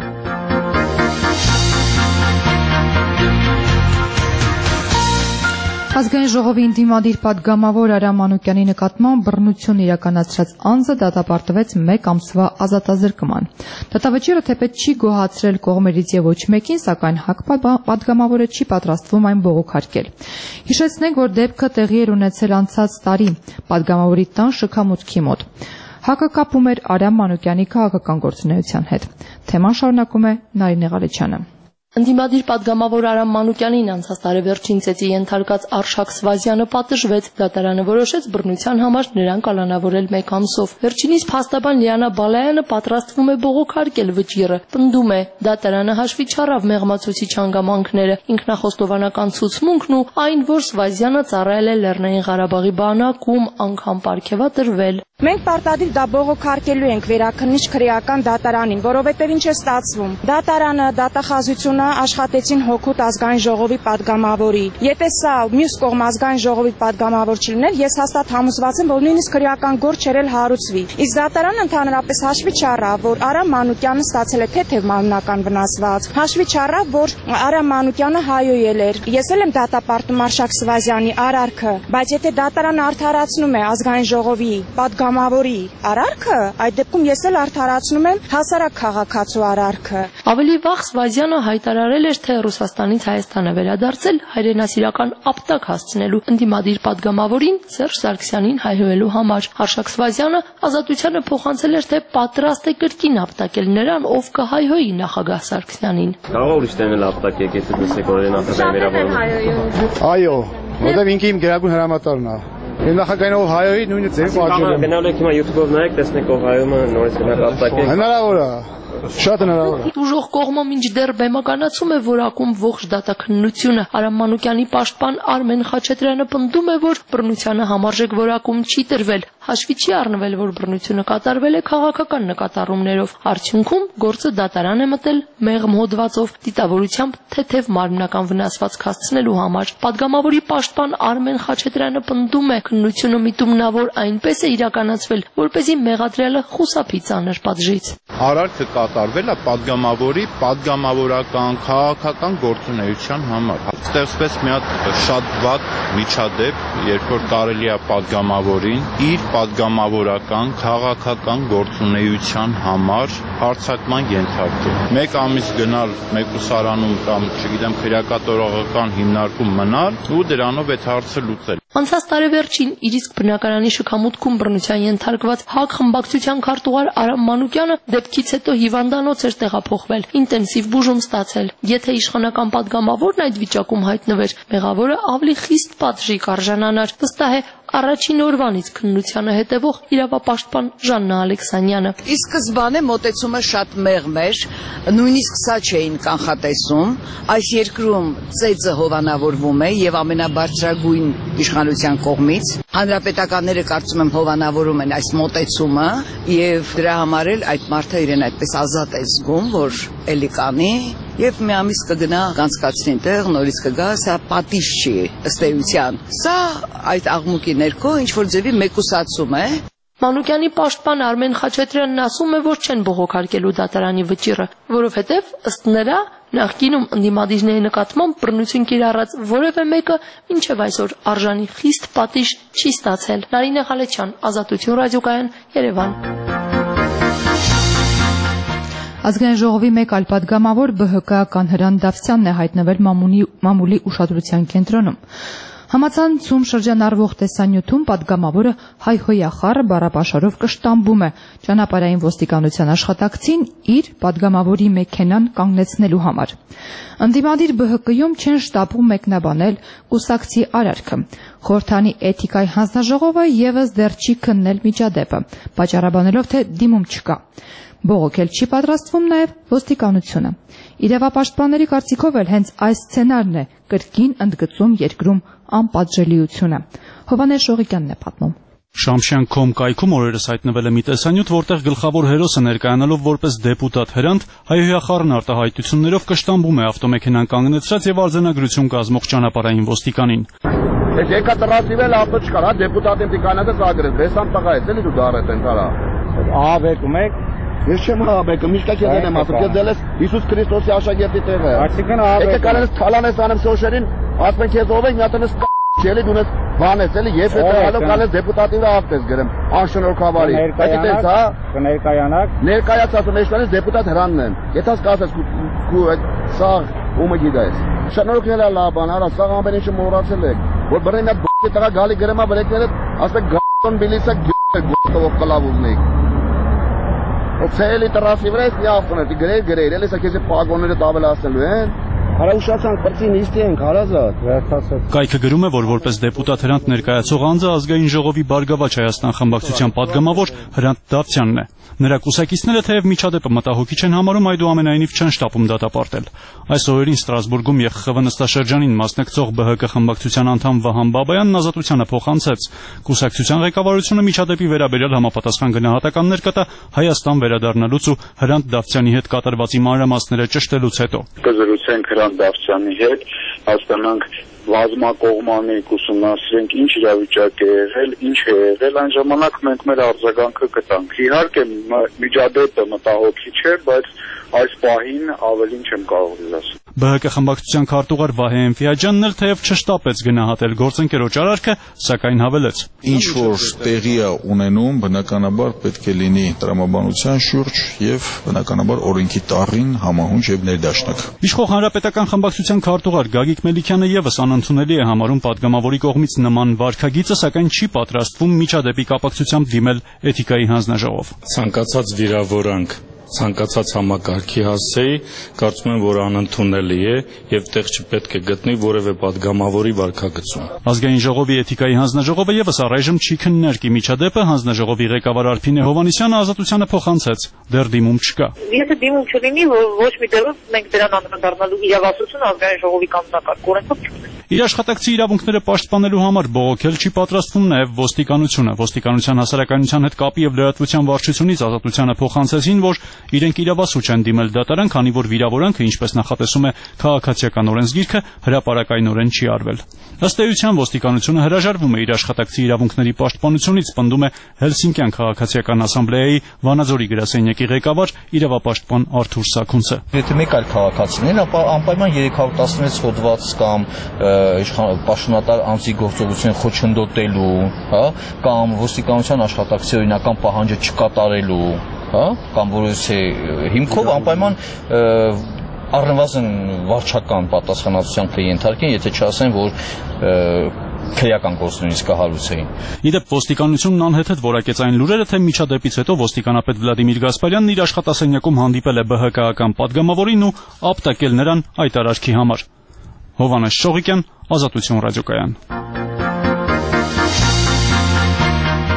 Speaker 1: Ազգային ժողովի ընդդիմադիր պատգամավոր Արամ Մանուկյանի նկատմամբ բռնություն իրականացրած անձը դատապարտվեց մեկ ամսվա ազատազրկման։ Դատավճիռը թեպետ չի գոհացրել կողմերից եւ ոչ մեկին, սակայն ՀԱԿ պատգամավորը չի պատրաստվում այն բողոքարկել։ Հիշեցնենք, որ դեպքը տեղի էր ունեցել անցած տարի պատգամավորի տան շքամուտքի մոտ։ ՀԱԿ-ը կապում էր Արամ Մանուկյանի քաղաքական գործունեության հետ։ Թեման շարունակում է Նարինե Ղալեչյանը։
Speaker 18: Ընդդիմադիր պատգամավոր Արամ Մանուկյանին անցած տարեվերջին ծեծի ենթարկած Արշակ Սվազյանը պատժվեց, դատարանը որոշեց բռնության համար նրան կալանավորել մեկ ամսով։ Վերջինիս փաստաբան Լիանա Բալայանը պատրաստվում է բողոքարկել վճիռը, պնդում է, դատարանը հաշվի չառավ մեղմացուցիչ հանգամանքները, ինքնախոստովանական ցուցմունքն ու այն, որ Սվազյանը ծառայել է Լեռնային Ղարաբաղի բանակում, անգամ պարգևատրվել։
Speaker 19: Մենք պարտադիր դա բողոքարկելու ենք վերաքննիչ քրեական դատարանին, որովհետև ինչ է ստացվում։ Դատարանը, դատախազությունը աշխատեցին հօգուտ ազգային ժողովի պատգամավորի։ Եթե սա մյուս կողմ ազգային ժողովի պատգամավոր չլիներ, ես հաստատ համոզված եմ, որ նույնիսկ քրեական գործ չերել հարուցվի։ Իսկ դատարանը ընդհանրապես հաշվի չառավ, որ Արամ Մանուկյանը ստացել է թեթև մարմնական վնասված։ Հաշվի չառավ, որ Արամ Մանուկյանը հայոյել էր։ Ես էլ եմ դատապարտում Արշակ Սվազյանի արարքը, բայց եթե դատարանը արդարացնում է ազգային ժողովի պատգամավորի արարքը, այդ դեպքում ես էլ արդարացնում եմ հասարակ քաղաքացու արարքը։
Speaker 18: Ավելի վաղ Սվազյանը հայտարարել էր, թե Ռուսաստանից Հայաստան է վերադարձել հայրենասիրական ապտակ հասցնելու ընդդիմադիր պատգամավորին Սերժ Սարգսյանին հայհոյելու համար։ Արշակ Սվազյանը Ազատությանը փոխանցել էր, թե պատրաստ է կրկին ապտակել նրան, ով կհայհոյի նախագահ Սարգսյանին։
Speaker 6: Կարող ուրիշ տանել ապտակ եկեք դուք օրեն նախագահի վերաբերում։
Speaker 20: Այո, որտեղ ինքը իմ գերագույն հրամանատարն է։ Իմ նախագահին ով հայոյի նույնը ձեր պատճառով։
Speaker 6: Գնալ եք հիմա YouTube-ով նայեք, տեսնեք ով հայում է, նորից գնալ ապտակեք։
Speaker 20: Հնարավոր է։ Շատ հնարավոր է։
Speaker 18: Ուժող կողմը մինչդեռ բեմականացում է որակում ողջ դատաքննությունը։ Արամ Մանուկյանի պաշտպան Արմեն Խաչատրյանը պնդում է, որ բռնությանը համարժեք որակում չի տրվել։ Հաշվի չի առնվել, որ բռնությունը կատարվել է քաղաքական նկատառումներով։ Արդյունքում գործը դատարան է մտել մեղմ հոդվածով, դիտավորությամբ թեթև մարմնական վնասված հասցնելու համար։ Պատգամավորի պաշտպան Արմեն Խաչատրյանը պնդում է, քննությունը միտումնավոր այնպես է իրականացվել, որպեսզի մեղադրյալը խուսափի ծանր պատժից։
Speaker 21: Արարքը կատարվել է պատգամավորի պատգամավորական քաղաքական գործունեության համար։ Ստեղծվեց մի հատ շատ վատ միջադեպ, երբ որ կարելի է պատգամավորին իր պատգամավորական քաղաքական գործունեության համար հարձակման ենթարկել։ Մեկ ամիս գնալ մեկուսարանում կամ, չգիտեմ, քրեակատորողական հիմնարկում մնալ ու դրանով այդ հարցը լուծել։
Speaker 18: Անցած տարեվերջին իր իսկ բնակարանի շքամուտքում բռնության ենթարկված ՀԱԿ խմբակցության քարտուղար Արամ Մանուկյանը դեպքից հետո հիվանդանոց էր տեղափոխվել, ինտենսիվ բուժում ստացել։ Եթե իշխանական պատգամավորն այդ վիճակում հայտնվեր, մեղավորը ավելի խիստ պատժի կարժանանար, վստահ է առաջին օրվանից քննությանը հետևող իրավապաշտպան Ժաննա Ալեքսանյանը։
Speaker 22: Ի սկզբանե մոտեցումը շատ մեղմ էր, նույնիսկ սա չէին կանխատեսում, այս երկրում ծեծը հովանավորվում է եւ ամենաբարձրագույն իշխանության կողմից։ Հանրապետականները կարծում եմ հովանավորում են այս մոտեցումը եւ դրա համար էլ այդ մարդը իրեն այդպես ազատ է զգում, որ էլի կանի եւ մի ամիս կգնա կանցկացնի տեղ, նորից կգա, սա պատիժ չի ըստ էության։ Սա այդ աղմուկի ներքո ինչ որ ձևի մեկուսացում է։
Speaker 18: Մանուկյանի պաշտպան Արմեն Խաչատրյանն ասում է, որ չեն բողոքարկելու դատարանի վճիռը, որովհետև ըստ նրա նախկինում ընդդիմադիրների նկատմամբ բռնություն կիրառած որևէ մեկը մինչև այսօր արժանի խիստ պատիժ չի ստացել։ Նարինե Խալեչյան, Ազատություն ռադիոկայան, Երևան։
Speaker 1: Ազգային ժողովի մեկ այլ պատգամավոր ԲՀԿ-ական Հրանտ Դավթյանն է հայտնվել մամուլի ուշադրության կենտրոնում։ Համացանցում շրջանառվող տեսանյութում պատգամավորը հայհոյախառը բառապաշարով կշտամբում է ճանապարհային ոստիկանության աշխատակցին իր պատգամավորի մեքենան կանգնեցնելու համար։ Ընդդիմադիր ԲՀԿ-ում չեն շտապում մեկնաբանել կուսակցի արարքը։ Խորհրդանի էթիկայի հանձնաժողովը եւս դեռ չի քննել միջադեպը, պատճառաբանելով, թե դիմում չկա։ Բողոքել չի պատրաստվում նաև ոստիկանությունը։ Իրավապաշտպանների կարծիքով էլ հենց այս սցենարն է կրկին ընդգծում երկրում անպատժելիությունը։ Հովհաննես Շողիկյանն է պատմում։
Speaker 2: Շամշյան կոմ կայքում օրերս հայտնվել է մի տեսանյութ, որտեղ գլխավոր հերոսը ներկայանալով որպես դեպուտատ Հրանտ հայհոյախառն արտահայտություններով կշտամբում է ավտոմեքենան կանգնեցրած եւ արձանագրություն կազմող ճանապարհային ոստիկանին։
Speaker 3: Ես եկա տրասիվել ավտո չկար, հա դեպուտատին տիկանացը ծագրել, բեսան տղա ես էլի դու դարետ են տարա։ Ահա բեկում եք։ Ես չեմ ահաբեկը, միշտ եք եմ ասում, ես դել ես Հիսուս Քրիստոսի աշակերտի տեղը։ Այսինքն ահաբեկը։ Եկե կարենս թալանես անեմ սոշերին, ասում են քեզ ով եք, միատենես չելի դունես բանես էլի, ես հետ հալով կալես դեպուտատին ակտես գրեմ, անշնորհքավարի։ Այդ դենց հա։ Կներկայանաք։ Ներկայաց ասում եշտանից դեպուտատ Հրանտն են։ Եթե ասես քու այդ սաղ ումը գիտես։ Շնորհքն էլ լավ բան, արա սաղ ամեն ինչը մոռացել եք։ Որ բռնի մի հատ տղա գալի գրեմա բրեկները, ասում եք գոն բիլիսա գոստով կլավուզնիկ։ Ցելի տրասի վրա է ավտոներ, դի գրել գրել, էլի սա քեզ պագոնները տավելացնելու են։ Արա ուշացանք բրցին իստի ենք, հարազատ, վերջացած։
Speaker 2: Կայքը գրում է, որ որպես դեպուտատ Հրանտ ներկայացող անձը ազգային ժողովի Բարգավաճ Հայաստան խմբակցության պատգամավոր Հրանտ Դավթյանն է։ Նրա կուսակիցները թեև միջադեպը մտահոգիչ են համարում, այդուամենայնիվ չեն շտապում դատապարտել։ Այս օրերին Ստրասբուրգում Ե Խ Խ V նստաշրջանին մասնակցող ԲՀԿ խմբակցության անդամ Վահան Բաբայանն ազատությանը փոխանցեց։ Կուսակցության ղեկավարությունը միջադեպի վերաբերյալ համապատասխան գնահատականներ կտա Հայաստան վերադառնալուց ու Հրանտ Դավթյանի հետ կատարվածի մանրամասները ճշտելուց հետո։
Speaker 23: Կզրուցենք Հրանտ Դավթյանի հետ, հասկանանք բազմակողմանի կուսումնասիրենք ինչ իրավիճակ է եղել, ինչ է եղել, այն ժամանակ մենք մեր արձագանքը կտանք։ Իհարկե միջադեպը մտահոգիչ է, բայց այս պահին ավելին չեմ կարող ասել։
Speaker 2: ԲՀԿ խմբակցության քարտուղար Վահե Էնֆիաջյանն էլ թեև չշտապեց գնահատել գործընկերոջ արարքը, սակայն հավելեց.
Speaker 24: Ինչ որ տեղի է ունենում, բնականաբար պետք է լինի տրամաբանության շուրջ եւ բնականաբար օրենքի տառին համահունչ եւ ներդաշնակ։
Speaker 2: Իշխող հանրապետական խմբակցության քարտուղար Գագիկ Մելիքյանը եւս անընդունելի է համարում պատգամավորի կողմից նման վարքագիծը, սակայն չի պատրաստվում միջադեպի կապակցությամբ դիմել էթիկայի հանձնաժողով։
Speaker 25: Ցանկացած վիրավորանք ցանկացած համակարգի հասցեի, կարծում եմ, որ անընդունելի է եւ տեղ չպետք է գտնի որևէ պատգամավորի վարքագծում։
Speaker 2: Ազգային ժողովի էթիկայի հանձնաժողովը եւս առայժմ չի քննարկի միջադեպը, հանձնաժողովի ղեկավար Արփինե Հովհաննիսյանը ազատությանը փոխանցեց, դեռ դիմում չկա։
Speaker 26: Եթե դիմում չլինի, ոչ մի դերով մենք դրան անդրադառնալու իրավասություն ազգային ժողովի կանոնակարգ օրենքով չունենք։
Speaker 2: Իր աշխատակցի իրավունքները պաշտպանելու համար բողոքել չի պատրաստվում նաև ոստիկանությունը։ Ոստիկանության հասարակայնության հետ կապի եւ լրատվության վարչությունից ազատությանը փոխանցեցին, որ իրենք իրավասու չեն դիմել դատարան, քանի որ վիրավորանքը, ինչպես նախատեսում է քաղաքացիական օրենսգիրքը, հրապարակայնորեն չի արվել։ Ըստ էության ոստիկանությունը հրաժարվում է իր աշխատակցի իրավունքների պաշտպանությունից, պնդում է Հելսինկյան քաղաքացիական ասամբլեայի Վանաձորի գրասենյակի ղեկավար իրավապաշտպան Արթուր Սաքունցը։
Speaker 27: Եթե մեկ այլ քաղաքացիներ, ապա անպայման երեք հարյուր տասնվեց հոդված կամ պաշտոնատար անձի գործողություն խոչընդոտելու, հա, կամ ոստիկանության աշխատակցի օրինական պահանջը չկատարելու, հա, կամ որոշե հիմքով անպայման առնվազն վարչական պատասխանատվության կենթարկեն, եթե չասեն, որ քրեական գործունեություն կհարուցեին։
Speaker 2: Իդեպ ոստիկանությունն անհեթեթ որակեց այն լուրերը, թե միջադեպից հետո ոստիկանապետ Վլադիմիր Գասպարյանն իր աշխատասենյակում հանդիպել է ԲՀԿ-ական պատգամավորին ու ապտակել նրան այդ արարքի համար։ Հովհաննես Շողիկյան, Ազատություն ռադիոկայան։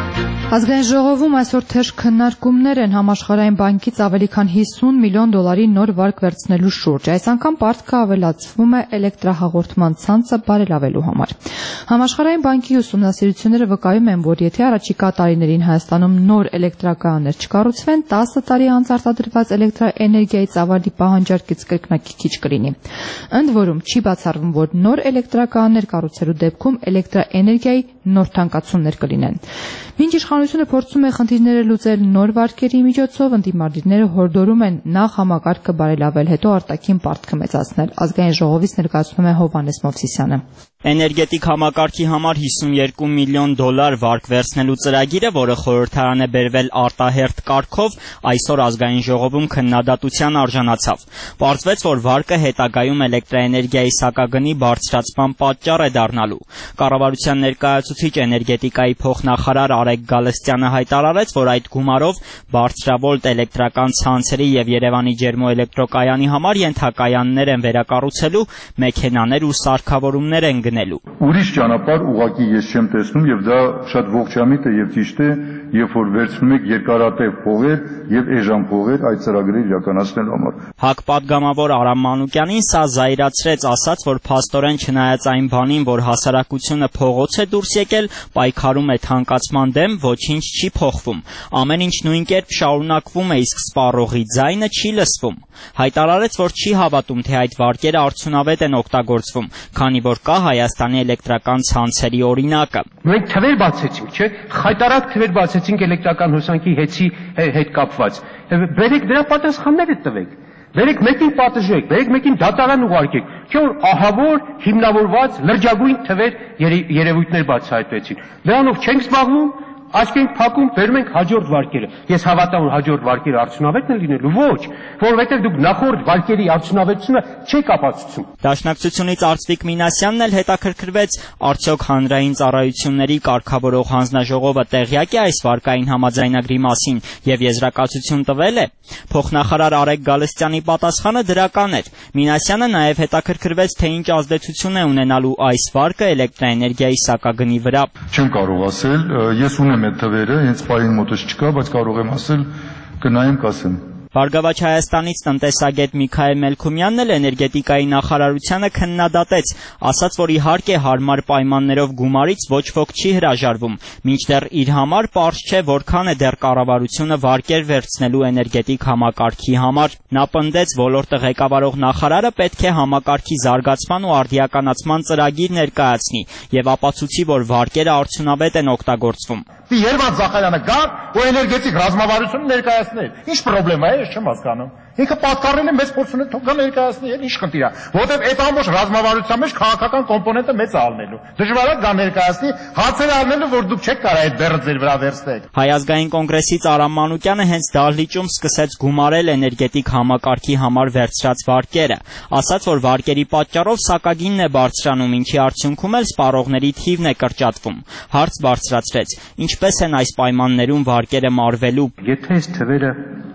Speaker 1: Ազգային ժողովում այսօր թեժ քննարկումներ են համաշխարհային բանկից ավելի քան հիսուն միլիոն դոլարի նոր վարկ վերցնելու շուրջ։ Այս անգամ պարտքը ավելացվում է էլեկտրահաղորդման ցանցը բարելավելու համար։ Համաշխարհային բանկի ուսումնասիրությունները վկայում են, որ եթե առաջիկա տարիներին Հայաստանում նոր էլեկտրակայաններ չկառուցվեն, տասը տարի անց արտադրված էլեկտրաէներգիայի ծավալի պահանջարկից կրկնակի քիչ կլինի։ Ընդ որում չի բացառվում, որ նոր էլեկտրակայաններ կառուցելու դեպքում էլեկտրաէներգիայի նոր թանկացումներ կլինեն։ Մինչ իշխանությունը փորձում է խնդիրները լուծել նոր վարկերի միջոցով, ընդդիմադիրները հորդորում են նախ համակարգը բարելավել, հետո արտաքին պարտքը մեծացնել։ Ազգային ժողովից ներկայացնում է Հովհաննես Մովսիսյանը։
Speaker 4: Էներգետիկ համակարգի համար հիսունյոթ միլիոն դոլար վարկ վերցնելու ծրագիրը, որը խորհրդարան է բերվել արտահերթ կարգով, այսօր ազգային ժողովում քննադատության արժանացավ։ Պարզվեց, որ վարկը հետագայում էլեկտրաէներգիայի սակագնի բարձրացման պատճառ է դառնալու։ Կառավարության ներկայացուցիչ էներգետիկայի փոխնախարար Արեգ Գալստյանը հայտարարեց, որ այդ գումարով բարձրավոլտ էլեկտրական ցանցերի եւ Երևանի ջերմոէլեկտրոկայանի համար ենթակայաններ են վերակառուցելու, մեքենաներ ու սարքավորումներ են գնելու։
Speaker 5: Ուրիշ ճանապարհ ուղղակի ես չեմ տեսնում եւ դա շատ ողջամիտ է եւ ճիշտ է, երբ որ վերցնում եք երկարատև փողեր եւ էժան փողեր այդ ծրագրերը իրականացնելու համար։
Speaker 4: ՀԱԿ պատգամավոր Արամ Մանուկյանին սա զայրացրեց, ասաց, որ փաստորեն չնայած այն բանին, որ հասարակությունը փողոց է դուրս եկել, պայքարում է թանկացման դեմ, ոչինչ չի փոխվում։ Ամեն ինչ նույն կերպ շարունակվում է, իսկ սպառողի ձայնը չի լսվում։ Հայտարարեց, որ չի հավատում, թե այդ վարկերը արդյունավետ են օգտագործվում, քանի որ կա Հայաստանի էլեկտրական ցանցերի օրինակը։
Speaker 7: Մենք թվեր բացեցինք, չէ՞, խայտարակ թվեր բացեցինք էլեկտրական հոսանքի հեծի հետ կապված։ Բերեք դրա պատասխանները տվեք։ Բերեք մեկին պատժեք, բերեք մեկին դատարան ուղարկեք։ Չէ՞ որ ահավոր հիմնավորված լրջագույն թվեր երևույթներ բացահայտվեցին։ Դրանով չենք զբաղվում, աչք ենք փակում, բերում ենք հաջորդ վարկերը։ Ես հավատամ, որ հաջորդ վարկերը արդյունավետ են լինելու, ոչ, որովհետև դուք նախորդ վարկերի արդյունավետությունը չեք ապացուցում։
Speaker 4: Դաշնակցությունից Արծվիկ Մինասյանն էլ հետաքրքրվեց, արդյոք հանրային ծառայությունների կարգավորող հանձնաժողովը տեղյակ է այս վարկային համաձայնագրի մասին եւ եզրակացություն տվել է։ Փոխնախարար Արեգ Գալստյանի պատասխանը դրական էր։ Մինասյանը նաեւ հետաքրքրվեց, թե ինչ ազդեցություն է ունենալու այս վարկը էլեկտրաէներգիայի սակագնի վրա։
Speaker 5: Չեմ կարող ասել, ես ունեմ այդ թվերը, հենց պահին մոտս չկա, բայց կարող եմ ասել, կնայեմ, կասեմ։
Speaker 4: Բարգավաճ Հայաստանից տնտեսագետ Միքայել Մելքումյանն էլ էներգետիկայի նախարարությանը քննադատեց, ասաց, որ իհարկե հարմար պայմաններով գումարից ոչ ոք չի հրաժարվում, մինչդեռ իր համար պարզ չէ որքան է դեռ կառավարությունը վարկեր վերցնելու էներգետիկ համակարգի համար։ Նա պնդեց, ոլորտը ղեկավարող նախարարը պետք է համակարգի զարգացման ու արդիականացման ծրագիր ներկայացնի եւ ապացուցի, որ վարկերը արդյունավետ են օգտագործվում։
Speaker 13: Երվանդ Զախարյանը գա ու էներգետիկ ռազմավարությունը ներկայացնել։ Ինչ խնդրեմ է, ես չեմ հասկանում։ Ինքը պատկառել է մեծ փորձունը թող գա ներկայացնի, էլ ինչ խնդիր է։ Որովհետև այդ ամբողջ ռազմավարության մեջ քաղաքական կոմպոնենտը մեծ է ալնելու։ Դժվար է գա ներկայացնի, հարցեր առնելու, որ դուք չեք կարող այդ բեռը ձեր վրա վերցնել։
Speaker 4: Հայ ազգային կոնգրեսից Արամ Մանուկյանը հենց դահլիճում սկսեց գումարել էներգետիկ համակարգի համար վերցրած վարկերը։ Ասաց, որ վարկերի պատճառով սակագինն է բարձրանում, ինչի արդյունքում էլ սպառողների թիվն է կրճատվում։ Հարց բարձրացրեց. ինչպես են այս պայմաններում վարկերը մարվելու։
Speaker 7: Եթե այս թվերը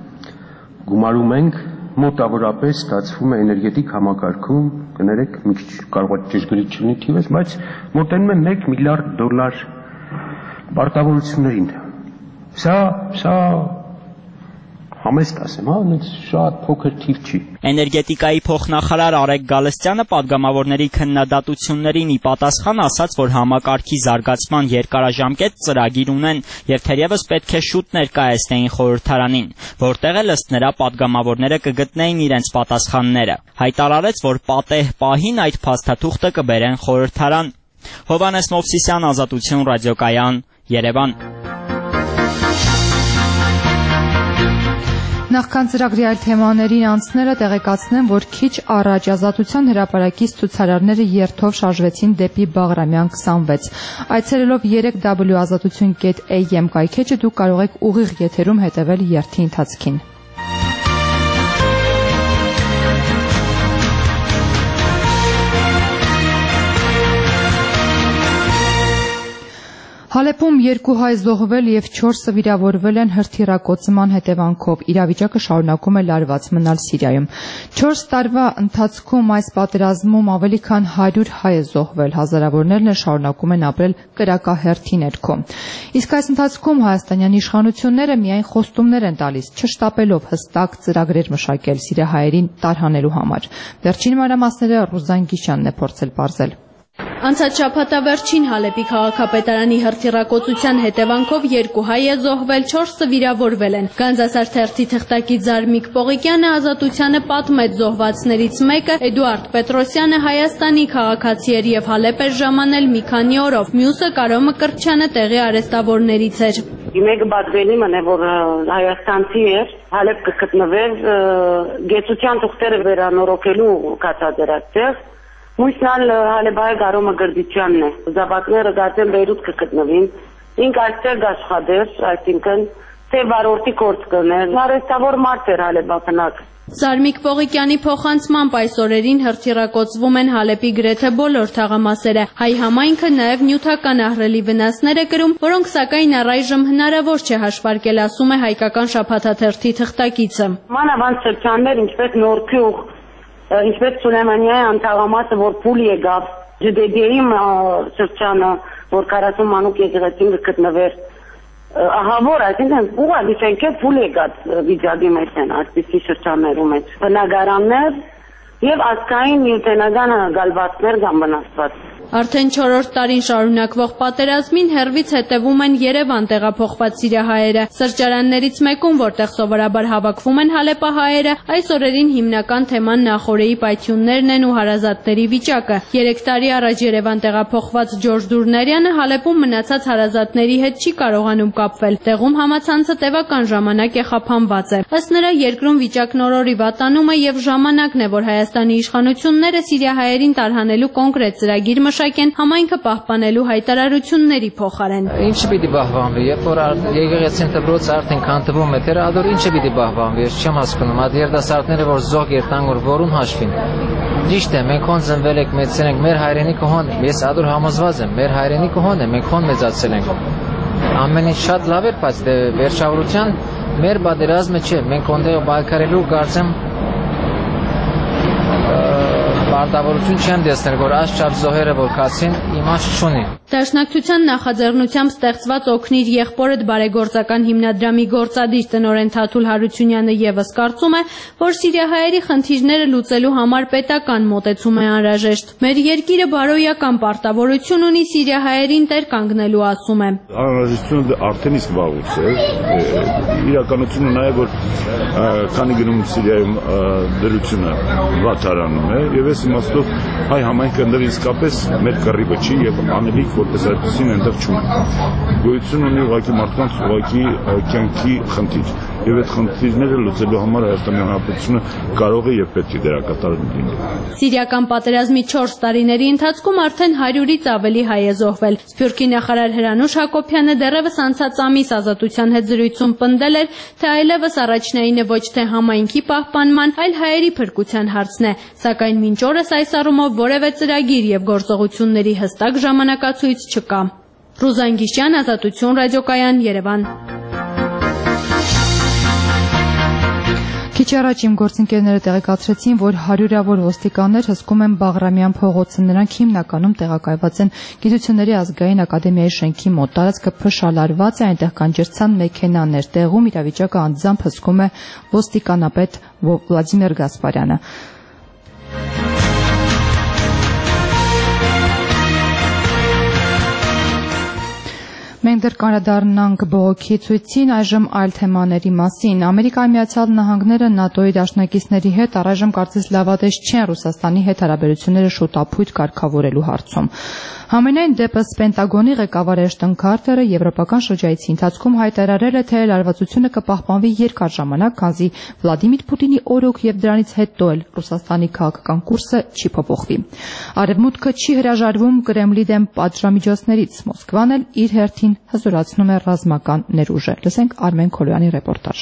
Speaker 7: գումարում ենք, մոտավորապես ստացվում է էներգետիկ համակարգում, կներեք, մի քիչ կարող է ճշգրիտ չլինի թիվը, բայց մոտենում է մեկ միլիարդ դոլար պարտավորություններին։ Սա, սա համեստ ասեմ, հա, շատ փոքր թիվ չի։
Speaker 4: Էներգետիկայի փոխնախարար Արեգ Գալստյանը պատգամավորների քննադատություններին ի պատասխան ասաց, որ համակարգի զարգացման երկարաժամկետ ծրագիր ունեն եւ թերևս պետք է շուտ ներկայացնեին խորհրդարանին, որտեղ էլ ըստ նրա պատգամավորները կգտնեին իրենց պատասխանները։ Հայտարարեց, որ պատեհ պահին այդ փաստաթուղթը կբերեն խորհրդարան։ Հովհաննես Մովսիսյան, Ազատություն ռադիոկայան, Երևան։
Speaker 1: Նախքան ծրագրի այլ թեմաներին անցնելը տեղեկացնեմ, որ քիչ առաջ Ազատության հրապարակից ցուցարարները երթով շարժվեցին դեպի Բաղրամյան քսանվեց։ Այցելելով երեք w ազատություն կետ a m կայքեջը դուք կարող եք ուղիղ եթերում հետևել երթի ընթացքին։ Հալեպում երկու հայ զոհվել և չորսը վիրավորվել են հրթիռակոծման հետևանքով։ Իրավիճակը շարունակում է լարված մնալ Սիրիայում։ Չորս տարվա ընթացքում այս պատերազմում ավելի քան հարյուր հայ է զոհվել, հազարավորներն էլ շարունակում են ապրել կրակահերթի ներքո։ Իսկ այս ընթացքում հայաստանյան իշխանությունները միայն խոստումներ են տալիս, չշտապելով հստակ ծրագրեր մշակել սիրիահայերին տարհանելու համար։ Վերջին մանրամասները Ռուզան Գիշյանն է փորձել պարզել։
Speaker 8: Անցած շաբաթավերջին Հալեպի քաղաքապետարանի հրթիռակոծության հետևանքով երկու հայ է զոհվել, չորսը վիրավորվել են։ Գանձասար թերթի թղթակից Զարմիկ Պողիկյանը Ազատությանը պատմեց զոհվածներից մեկը Էդուարդ Պետրոսյանը Հայաստանի քաղաքացի էր և Հալեպ էր ժամանել մի քանի օրով, մյուսը Կարո Մկրտչյանը տեղի արեստավորներից էր։
Speaker 9: Մեկը Բադվելիմն է, որ հայաստանցի էր, Հալեպ կգտնվեր գեցության թղթերը վերանորոգելու կացած էր այդտեղ։ Մույսնալ Հալեբայ Կարո Մկրտչյանն է։ Զավակները գացեն Բեյրութ կգտնվին։ Ինք այստեղ աշխատեր, այսինքն թե վարորդի գործ կներ։ Արեստավոր մարդ էր Հալեբապնակ։
Speaker 8: Զարմիկ Պողիկյանի փոխանցմամբ այս օրերին հրթիռակոծվում են Հալեպի գրեթե բոլոր թաղամասերը։ Հայ համայնքը նաև նյութական ահռելի վնասներ է կրում, որոնք սակայն առայժմ հնարավոր չէ հաշվարկել, ասում է հայկական շաբաթաթերթի թղթակիցը։
Speaker 9: Մանավանդ շրջաններ, ինչպես Նորքյուղ, ինչպես Սուլեյմանիայի թաղամասը, որ փուլ եկավ, Ջդեդիայի շրջանը, որ քառասուն մանուկ եկեղեցին գտնվեր, ահավոր, այսինքն ուղղակի շենքեր փուլ եկած վիճակի մեջ են այսպիսի շրջաններում մեջ։ Բնակարաններ եւ ազգային նյութենական գալվածքներ կամ վնասված։
Speaker 8: Արդեն չորրորդ տարին շարունակվող պատերազմին հեռվից հետևում են Երևան տեղափոխված սիրիահայերը։ Սրճարաններից մեկում, որտեղ սովորաբար հավաքվում են հալեպահայերը, այս օրերին հիմնական թեման նախօրեի պայթյուններն են ու հարազատների վիճակը։ Երեք տարի առաջ Երևան տեղափոխված Ջորջ Դուրնարյանը Հալեպում մնացած հարազատների հետ չի կարողանում կապվել։ Տեղում համացանցը տևական ժամանակ է խափանված է։ Ըստ նրա երկրում վիճակն օրորի վատանում է եւ ժամանակն է, որ Հայաստանի իշխանությունները սիրիահայերին տարհանելու կոնկրետ ծրագիր մշակեն համայնքը պահպանելու հայտարարությունների փոխարեն։
Speaker 10: Ինչ պիտի բահվանվի, երբ որ եկեղեցին դպրոցը արդեն քանդվում է, դեռ ինչը պիտի բահվանվի, ես չեմ հասկանում, այդ երիտասարդները որ զոհ երտան որ որուն հաշվին։ Ճիշտ է, մենք հոն ծնվել ենք, մեծացել ենք, մեր հայրենիքը հոն, ես ադուր համոզված եմ, մեր հայրենիքը հոն է, մենք հոն մեծացել ենք։ Ամեն ինչ շատ լավ էր, բայց դե վերջավորության մեր պատերազմը չէ, մենք ոնդեղ բայկարելու կարծեմ Պարտավորություն չեմ տեսնել, որ այս չափ զոհերը որ կացին, իմաստ չունի։
Speaker 8: Դաշնակցության նախաձեռնությամբ ստեղծված «Օգնիր եղբորդ» բարեգործական հիմնադրամի գործադիր տնօրեն Թաթուլ Հարությունյանը ևս կարծում է, որ սիրիահայերի խնդիրները լուծելու համար պետական մոտեցում է անհրաժեշտ։ Մեր երկիրը բարոյական պարտավորություն ունի սիրիահայերին տեր կանգնելու, ասում է։
Speaker 11: Անհրաժեշտությունը արդեն իսկ վաղուց է։ Իրականությունը նա է, որ քանի գնում Սիրիայում դրությունը վատարանում է, եւ այս իմաստով հայ համայնքը ընդդեմ իսկապես մեր կռիվը չի եւ անելիք որպես այդպեսին այնտեղ չունի։ Գոյություն ունի ուղղակի մարդկանց ուղղակի կյանքի խնդիր եւ այդ խնդիրները լուծելու համար Հայաստանի Հանրապետությունը կարող է եւ պետք է դերակատար լինի։
Speaker 8: Սիրիական պատերազմի չորս տարիների ընթացքում արդեն հարյուրից ավելի հայ է զոհվել։ Սփյուռքի նախարար Հրանուշ Հակոբյանը դեռևս անցած ամիս Ազատության հետ զրույցում պնդել էր, թե այլևս առաջնայինը ոչ թե համայնքի պահպանման, այլ հայերի փրկության հարցն է, սակայն մինչ օրս այս առումով որևէ ծրագիր եւ գործողությունների հստակ ժամանակացույց չկա։ Ռուզան Գիշյան, Ազատություն ռադիոկայան, Երևան։
Speaker 1: Քիչ առաջ իմ գործընկերները տեղեկացրեցին, որ հարյուրավոր ոստիկաններ հսկում են Բաղրամյան փողոցը։ Նրանք հիմնականում տեղակայված են Գիտությունների ազգային ակադեմիայի շենքի մոտ։ Տարածքը փշալարված է, այնտեղ կան ջրցան մեքենաներ։ Տեղում իրավիճակը անձամբ հսկում է ոստիկանապետ Վլադիմիր Գասպարյանը։ Մենք դեռ կանրադառնանք բողոքի ցույցին, այժմ այլ թեմաների մասին։ Ամերիկայի Միացյալ Նահանգները ՆԱՏՕ-ի դաշնակիցների հետ առայժմ կարծես լավատես չեն Ռուսաստանի հետ հարաբերությունները շուտապույտ կարգավորելու հարցում։ Համենայն դեպս Պենտագոնի ղեկավար Էշտոն Քարթերը եվրոպական շրջայցի ընթացքում հայտարարել է, թե լարվածությունը կպահպանվի երկար ժամանակ, քանզի Վլադիմիր Պուտինի օրոք եւ դրանից հետո էլ Ռուսաստանի քաղաքական կուրսը չի փոփոխվի։ Արևմուտքը չի հրաժարվում Կրեմլի դեմ պատժամիջոցներից, Մոսկվան էլ իր հերթին հզորացնում է ռազմական ներուժը։ Լսենք Արմեն Քոլոյանի ռեպորտաժը։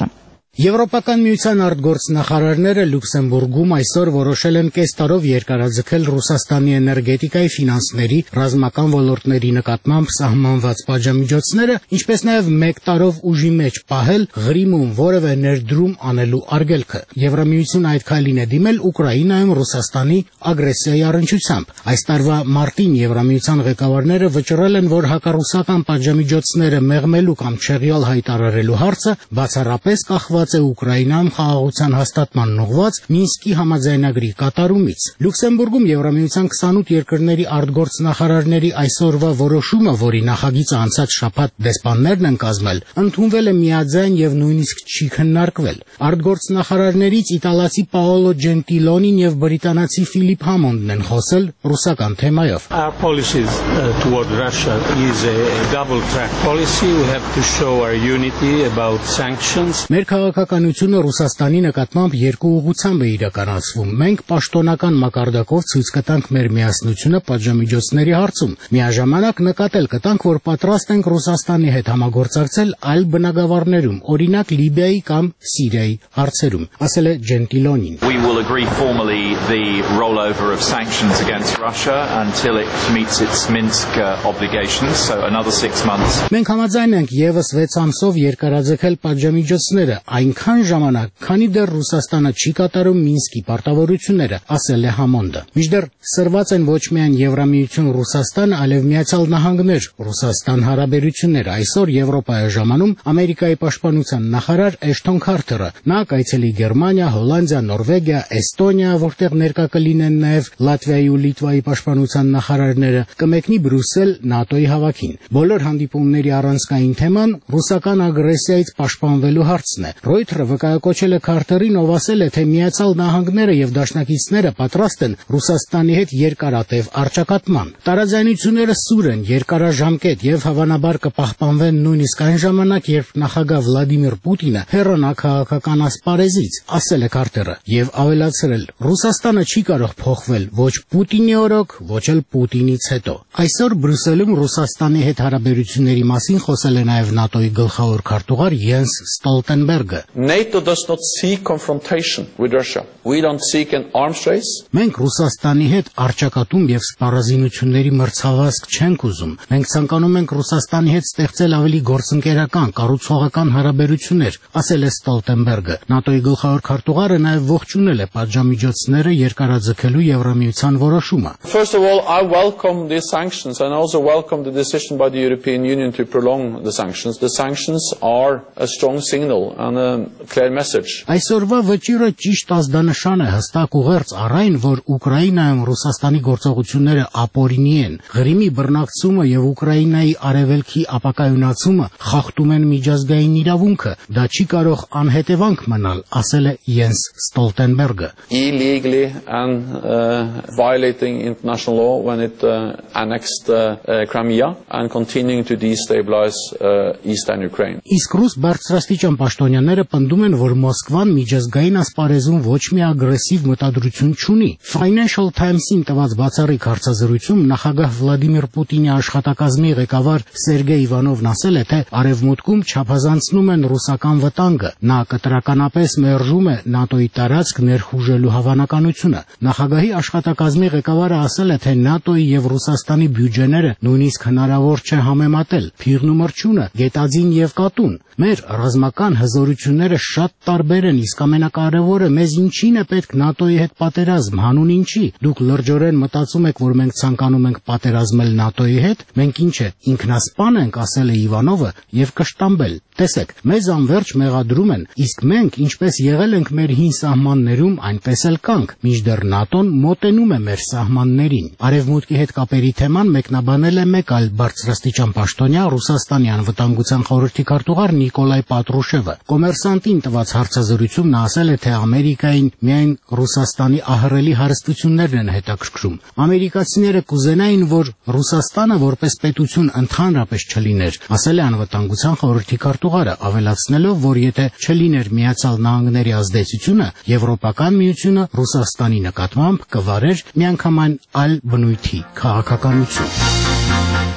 Speaker 6: Եվրոպական միության արտգործնախարարները Լյուքսեմբուրգում այսօր որոշել են կես տարով երկարաձգել Ռուսաստանի էներգետիկայի, ֆինանսների, ռազմական ոլորտների նկատմամբ սահմանված պատժամիջոցները, ինչպես նաև մեկ տարով ուժի մեջ պահել Ղրիմում որևէ ներդրում անելու արգելքը։ Եվրամիությունը այդ քայլին է դիմել Ուկրաինայում Ռուսաստանի ագրեսիայի առնչությամբ։ Այս տարվա մարտին Եվրամիության ղեկավարները վճռել են, որ հակառուսական պատժամիջոցները մեղմելու կամ չեղյալ հայտարարելու հարցը բացառապես կախված է Ուկրաինայում խաղաղության հաստատմանն ուղղված Մինսկի համաձայնագրի կատարումից։ Լյուքսեմբուրգում Եվրամիության քսանութ երկրների արտգործնախարարների այսօրվա որոշումը, որի նախագիծը անցած շաբաթ դեսպաններն են կազմել, ընդունվել է միաձայն եւ նույնիսկ չի քննարկվել։ Արտգործնախարարներից իտալացի Պաոլո Ջենտիլոնին եւ բրիտանացի Ֆիլիպ Համոնդն են խոսել ռուսական թեմայով։
Speaker 12: Our policy toward Russia is a double track policy. We have to show our unity about sanctions.
Speaker 6: Մեր քաղաքականությունը Ռուսաստանի նկատմամբ երկու ուղղությամբ է իրականացվում։ Մենք պաշտոնական մակարդակով ցույց կտանք մեր միասնությունը պատժամիջոցների հարցում։ Միաժամանակ նկատել կտանք, որ պատրաստ ենք Ռուսաստանի հետ համագործակցել այլ բնագավառներում, օրինակ Լիբիայի կամ Սիրիայի հարցերում, ասել է Ջենտիլոնին։
Speaker 14: We will agree formally the rollover of sanctions against Russia until it meets its Minsk obligations, so another six months.
Speaker 6: Մենք համաձայն ենք եւս վեց ամսով երկարաձգել պատժամիջոցները այնքան ժամանակ, քանի դեռ Ռուսաստանը չի կատարում Մինսկի պարտավորությունները, ասել է Համոնդը։ Մինչդեռ սրված են ոչ միայն Եվրամիություն Ռուսաստան, այլև Միացյալ Նահանգներ Ռուսաստան հարաբերությունները։ Այսօր Եվրոպայի ժամանում Ամերիկայի պաշտպանության նախարար Էշթոն Քարթերը նա կայցելի Գերմանիա, Հոլանդիա, Նորվեգիա, Էստոնիա, որտեղ ներկա կլինեն նաև Լատվիայի ու Լիտվայի պաշտպանության նախարարները, կմեկնի Բրյուսել ՆԱՏՕ-ի հավաքին։ Բոլոր հանդիպումների առանցքային թեման ռուսական ագրեսիայից պաշտպանվելու հարցն է։ Ռոյթերը վկայակոչել է Քարթերին, ով ասել է, թե Միացյալ Նահանգները եւ դաշնակիցները պատրաստ են Ռուսաստանի հետ երկարատև առճակատման։ Տարաձայնությունները սուր են, երկարաժամկետ եւ հավանաբար կպահպանվեն նույնիսկ այն ժամանակ, երբ նախագահ Վլադիմիր Պուտինը հեռանա քաղաքական ասպարեզից, ասել է Քարթերը եւ ավելացրել. Ռուսաստանը չի կարող փոխվել ոչ Պուտինի օրոք, ոչ էլ Պուտինից հետո։ Այսօր Բրյուսելում Ռուսաստանի հետ հարաբերությունների մասին խոսել է նաեւ ՆԱՏՕ-ի գլխավոր քարտուղար Յենս Ստոլտենբերգը։
Speaker 15: NATO does not seek confrontation with Russia. We don't seek an arms race.
Speaker 6: Մենք Ռուսաստանի հետ առճակատում եւ սպառազինությունների մրցավազք չենք ուզում։ Մենք ցանկանում ենք Ռուսաստանի հետ ստեղծել ավելի գործընկերական, կառուցողական հարաբերություններ, ասել է Ստոլտենբերգը։ ՆԱՏՕ-ի գլխավոր քարտուղարը նաեւ ողջունել է պատժամիջոցները երկարաձգելու Եվրամիության որոշումը։
Speaker 15: First of all, I welcome these sanctions and also welcome the decision by the European Union to prolong the sanctions. The sanctions are a strong signal and a clear message.
Speaker 6: Այսօրվա վճիռը ճիշտ ազդանշան է, հստակ ուղերձ առ այն, որ Ուկրաինայում Ռուսաստանի գործողությունները ապօրինի են։ Ղրիմի բռնակցումը եւ Ուկրաինայի արևելքի ապակայունացումը խախտում են միջազգային իրավունքը։ Դա չի կարող անհետևանք մնալ, ասել է Յենս Ստոլտենբերգը։
Speaker 15: Illegally and uh, violating international law when it uh, annexed uh, uh, Crimea and continuing to destabilize uh, eastern Ukraine.
Speaker 6: Իսկ ռուս բարձրաստիճան պաշտոնյաները պնդում են, որ Մոսկվան միջազգային ասպարեզում ոչ մի ագրեսիվ մտադրություն չունի։ Financial Times-ին տված բացառիկ հարցազրույցում նախագահ Վլադիմիր Պուտինի աշխատակազմի ղեկավար Սերգեյ Իվանովն ասել է, թե արևմուտքում չափազանցնում են ռուսական վտանգը։ Նա կտրականապես մերժում է ՆԱՏՕ-ի տարածք ներխուժելու հավանականությունը։ Նախագահի աշխատակազմի ղեկավարը ասել է, թե ՆԱՏՕ-ի եւ Ռուսաստանի բյուջեները նույնիսկ հնարավոր չէ համեմատել։ Փիղն ու մրջյունը, գետաձին եւ կատուն։ Մեր ռազմական հզորությունները շատ տարբեր են, իսկ ամենակարևորը մեզ ինչին է պետք ՆԱՏՕ-ի հետ պատերազմ, հանուն ինչի։ Դուք լրջորեն մտածում եք, որ մենք ցանկանում ենք պատերազմել ՆԱՏՕ-ի հետ, մենք ինչ է, ինքնասպան ենք, ասել է Իվանովը եւ կշտամբել։ Տեսեք, մեզ անverջ մեղադրում են, իսկ մենք ինչպես եղել ենք մեր հին սահմաններում, այնպես էլ կանք, մինչդեռ ՆԱՏՕ-ն մոտենում է մեր սահմաններին։ Արևմուտքի հետ կապերի թեման մեկնաբանել է մեկ այլ բարձրաստիճան պաշտոնյա Ռուսաստանի անվտանգության խորհրդի քարտուղար Նիկոլայ Պատրուշևը։ Կոմերսանտին տված հարցազրույցում նա ասել է, թե Ամերիկային միայն Ռուսաստանի ահռելի հարստություններն են հետաքրքրում։ Ամերիկացիները կուզենային, որ Ռուսաստանը որպես պետություն ընդհանրապես չլիներ, ասել է անվտանգության խորհրդի քարտուղարը, ավելացնելով, որ եթե չլիներ Միացյալ Նահանգների ազդեցությունը, Եվրոպական միությունը Ռուսաստանի նկատմամբ կվարեր միանգամայն այլ բնույթի քաղաքականություն։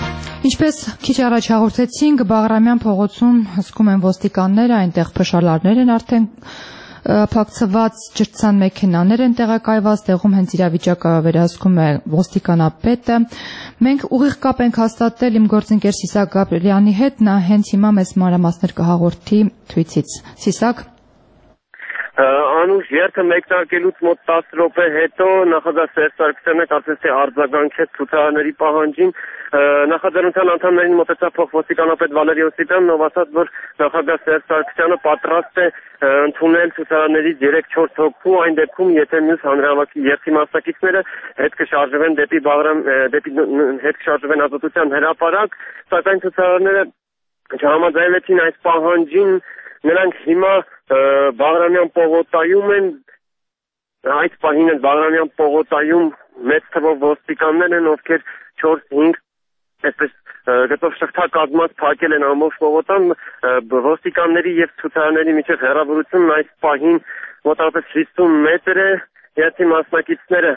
Speaker 1: Ինչպես քիչ առաջ հաղորդեցինք, Բաղրամյան փողոցում հսկում են ոստիկանները, այնտեղ փշալարներ են արդեն փակցված, ջրցան մեքենաներ են տեղակայված, տեղում հենց իրավիճակը վերահսկում է ոստիկանապետը։ Մենք ուղիղ կապ ենք հաստատել իմ գործընկեր Սիսակ Գաբրելյանի հետ, նա հենց հիմա մեզ մանրամասներ կհաղորդի Թույցից։ Սիսակ։
Speaker 16: Անուշ երթը մեկնարկելուց մոտ տասը րոպե հետո նախագահ Սերժ Սարգսյանը կարծես թե արձագանքեց ցուցարարների պահանջին, նախաձեռնության անդամներին մոտեցավ փոխոստիկանապետ Վալերի Օսիպյանն, ով ասաց, որ նախագահ Սերժ Սարգսյանը պատրաստ է ընդունել ցուցարարներից երեք-չորս հոգու, այն դեպքում, եթե մյուս հանրահավաքի երթի մասնակիցները հետ կշարժվեն դեպի Բաղրամ, դեպի հետ կշարժվեն Ազատության հրապարակ, սակայն ցուցարարները չհամաձայնեցին այս պահանջին, նրանք հիմա Բաղրամյան պողոտայում են, այս պահին են Բաղրամյան պողոտայում մեծ թվով ոստիկաններ են, ովքեր չորս-հինգ այսպես գծով շղթակազմած փակել են ամբողջ պողոտան, ոստիկանների եւ ցուցարարների միջև հեռավորությունն այս պահին մոտավորապես հիսուն մետր է, երթի մասնակիցները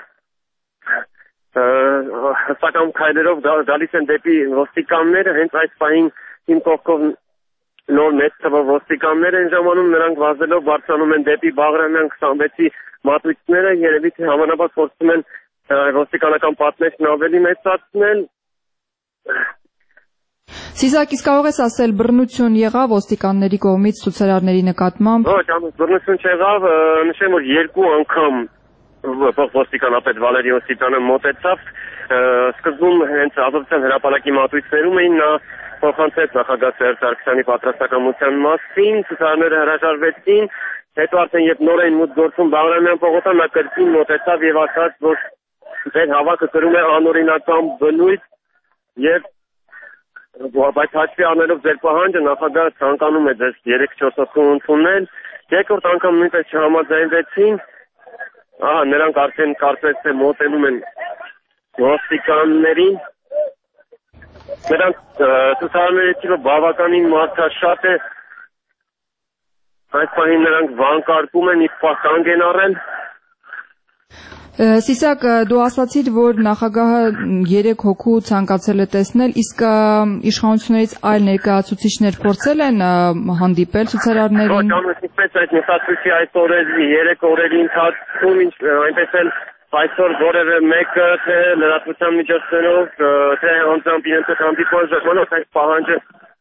Speaker 16: հստակամ քայլերով գալիս են դեպի ոստիկանները, հենց այս պահին իմ կողքով նոր մեծ թվով ոստիկաններ են ժամանում, նրանք վազելով բարձրանում են դեպի Բաղրամյան քսանվեցի մատույցները, երևի թե համանաբար փորձում են ոստիկանական պատնեշն ավելի մեծացնել։
Speaker 1: Սիսակ, իսկ կարող ես ասել, բռնություն եղավ ոստիկանների կողմից ցուցարարների նկատմամբ։
Speaker 16: Ոչ, բռնություն չեղավ, նշեմ, որ երկու անգամ փոխոստիկանապետ Վալերի Օսիպյանը մոտեցավ, սկզբում հենց Ազատության հրապարակի մատույցներում էին, նա փոխանցեց նախագահ Սերժ Սարգսյանի պատրաստակամության մասին, ցուցարարները հրաժարվեցին, հետո արդեն երբ նոր էին մուտք գործում Բաղրամյան պողոտան, նա կրկին մոտեցավ եւ ասաց, որ ձեր հավաքը կրում է անօրինական բնույթ եւ բայց հաշվի առնելով ձեր պահանջը նախագահը ցանկանում է ձեզ երեք-չորս հոգու ընդունել, երկրորդ անգամ նույնպես չհամաձայնվեցին, ահա նրանք արդեն կարծես թե մոտենում են ոստիկաններին, նրանք ցուցարարների թիվը բավականին մարդաշատ է, այս պահին նրանք վանկարկում են, իսկ պահանջ են առել։
Speaker 1: Սիսակ, դու ասացիր, որ նախագահը երեք հոգու ցանկացել է տեսնել, իսկ իշխանություններից այլ ներկայացուցիչներ փորձել են հանդիպել ցուցարարներին։
Speaker 16: Ոչ, ինչպես այդ նստացույցի այս օրերի երեք օրերի ընթացքում, այնպես էլ այսօր որևէ մեկը թե լրատվության միջոցներով, թե անձամբ իրենց հանդիպման ժամանակ այս պահանջը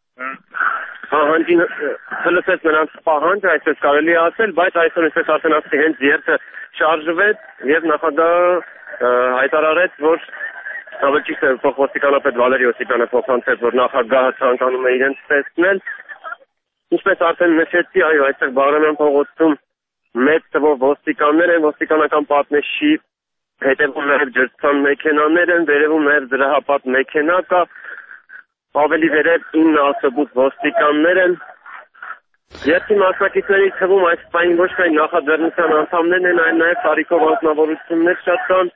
Speaker 16: պահանջին հլսեց նրանց պահանջը, այսպես կարելի է ասել, բայց այսօր ինչպես արդեն ասացի, հենց երթը շարժվեց եւ նախագահը հայտարարեց, որ ավելի ճիշտ է փոխոստիկանապետ Վալերի Օսիպյանը փոխանցեց, որ նախագահը ցանկանում է իրենց տեսնել։ Ինչպես արդեն նշեցի, այո, այստեղ Բաղրամյան փողոցում մեծ թվով ոստիկաններ են, ոստիկանական պատնեշի հետևում նաև ջրցան մեքենաներ են, վերևում նաև դրահապատ մեքենա կա, ավելի վերև ինը ասոբուս ոստիկաններ են։ Երթի մասնակիցների թվում այս պահին ոչ միայն նախաձեռնության անդամներն են, այլ նաև տարիքով անձնավորություններ շատ կան։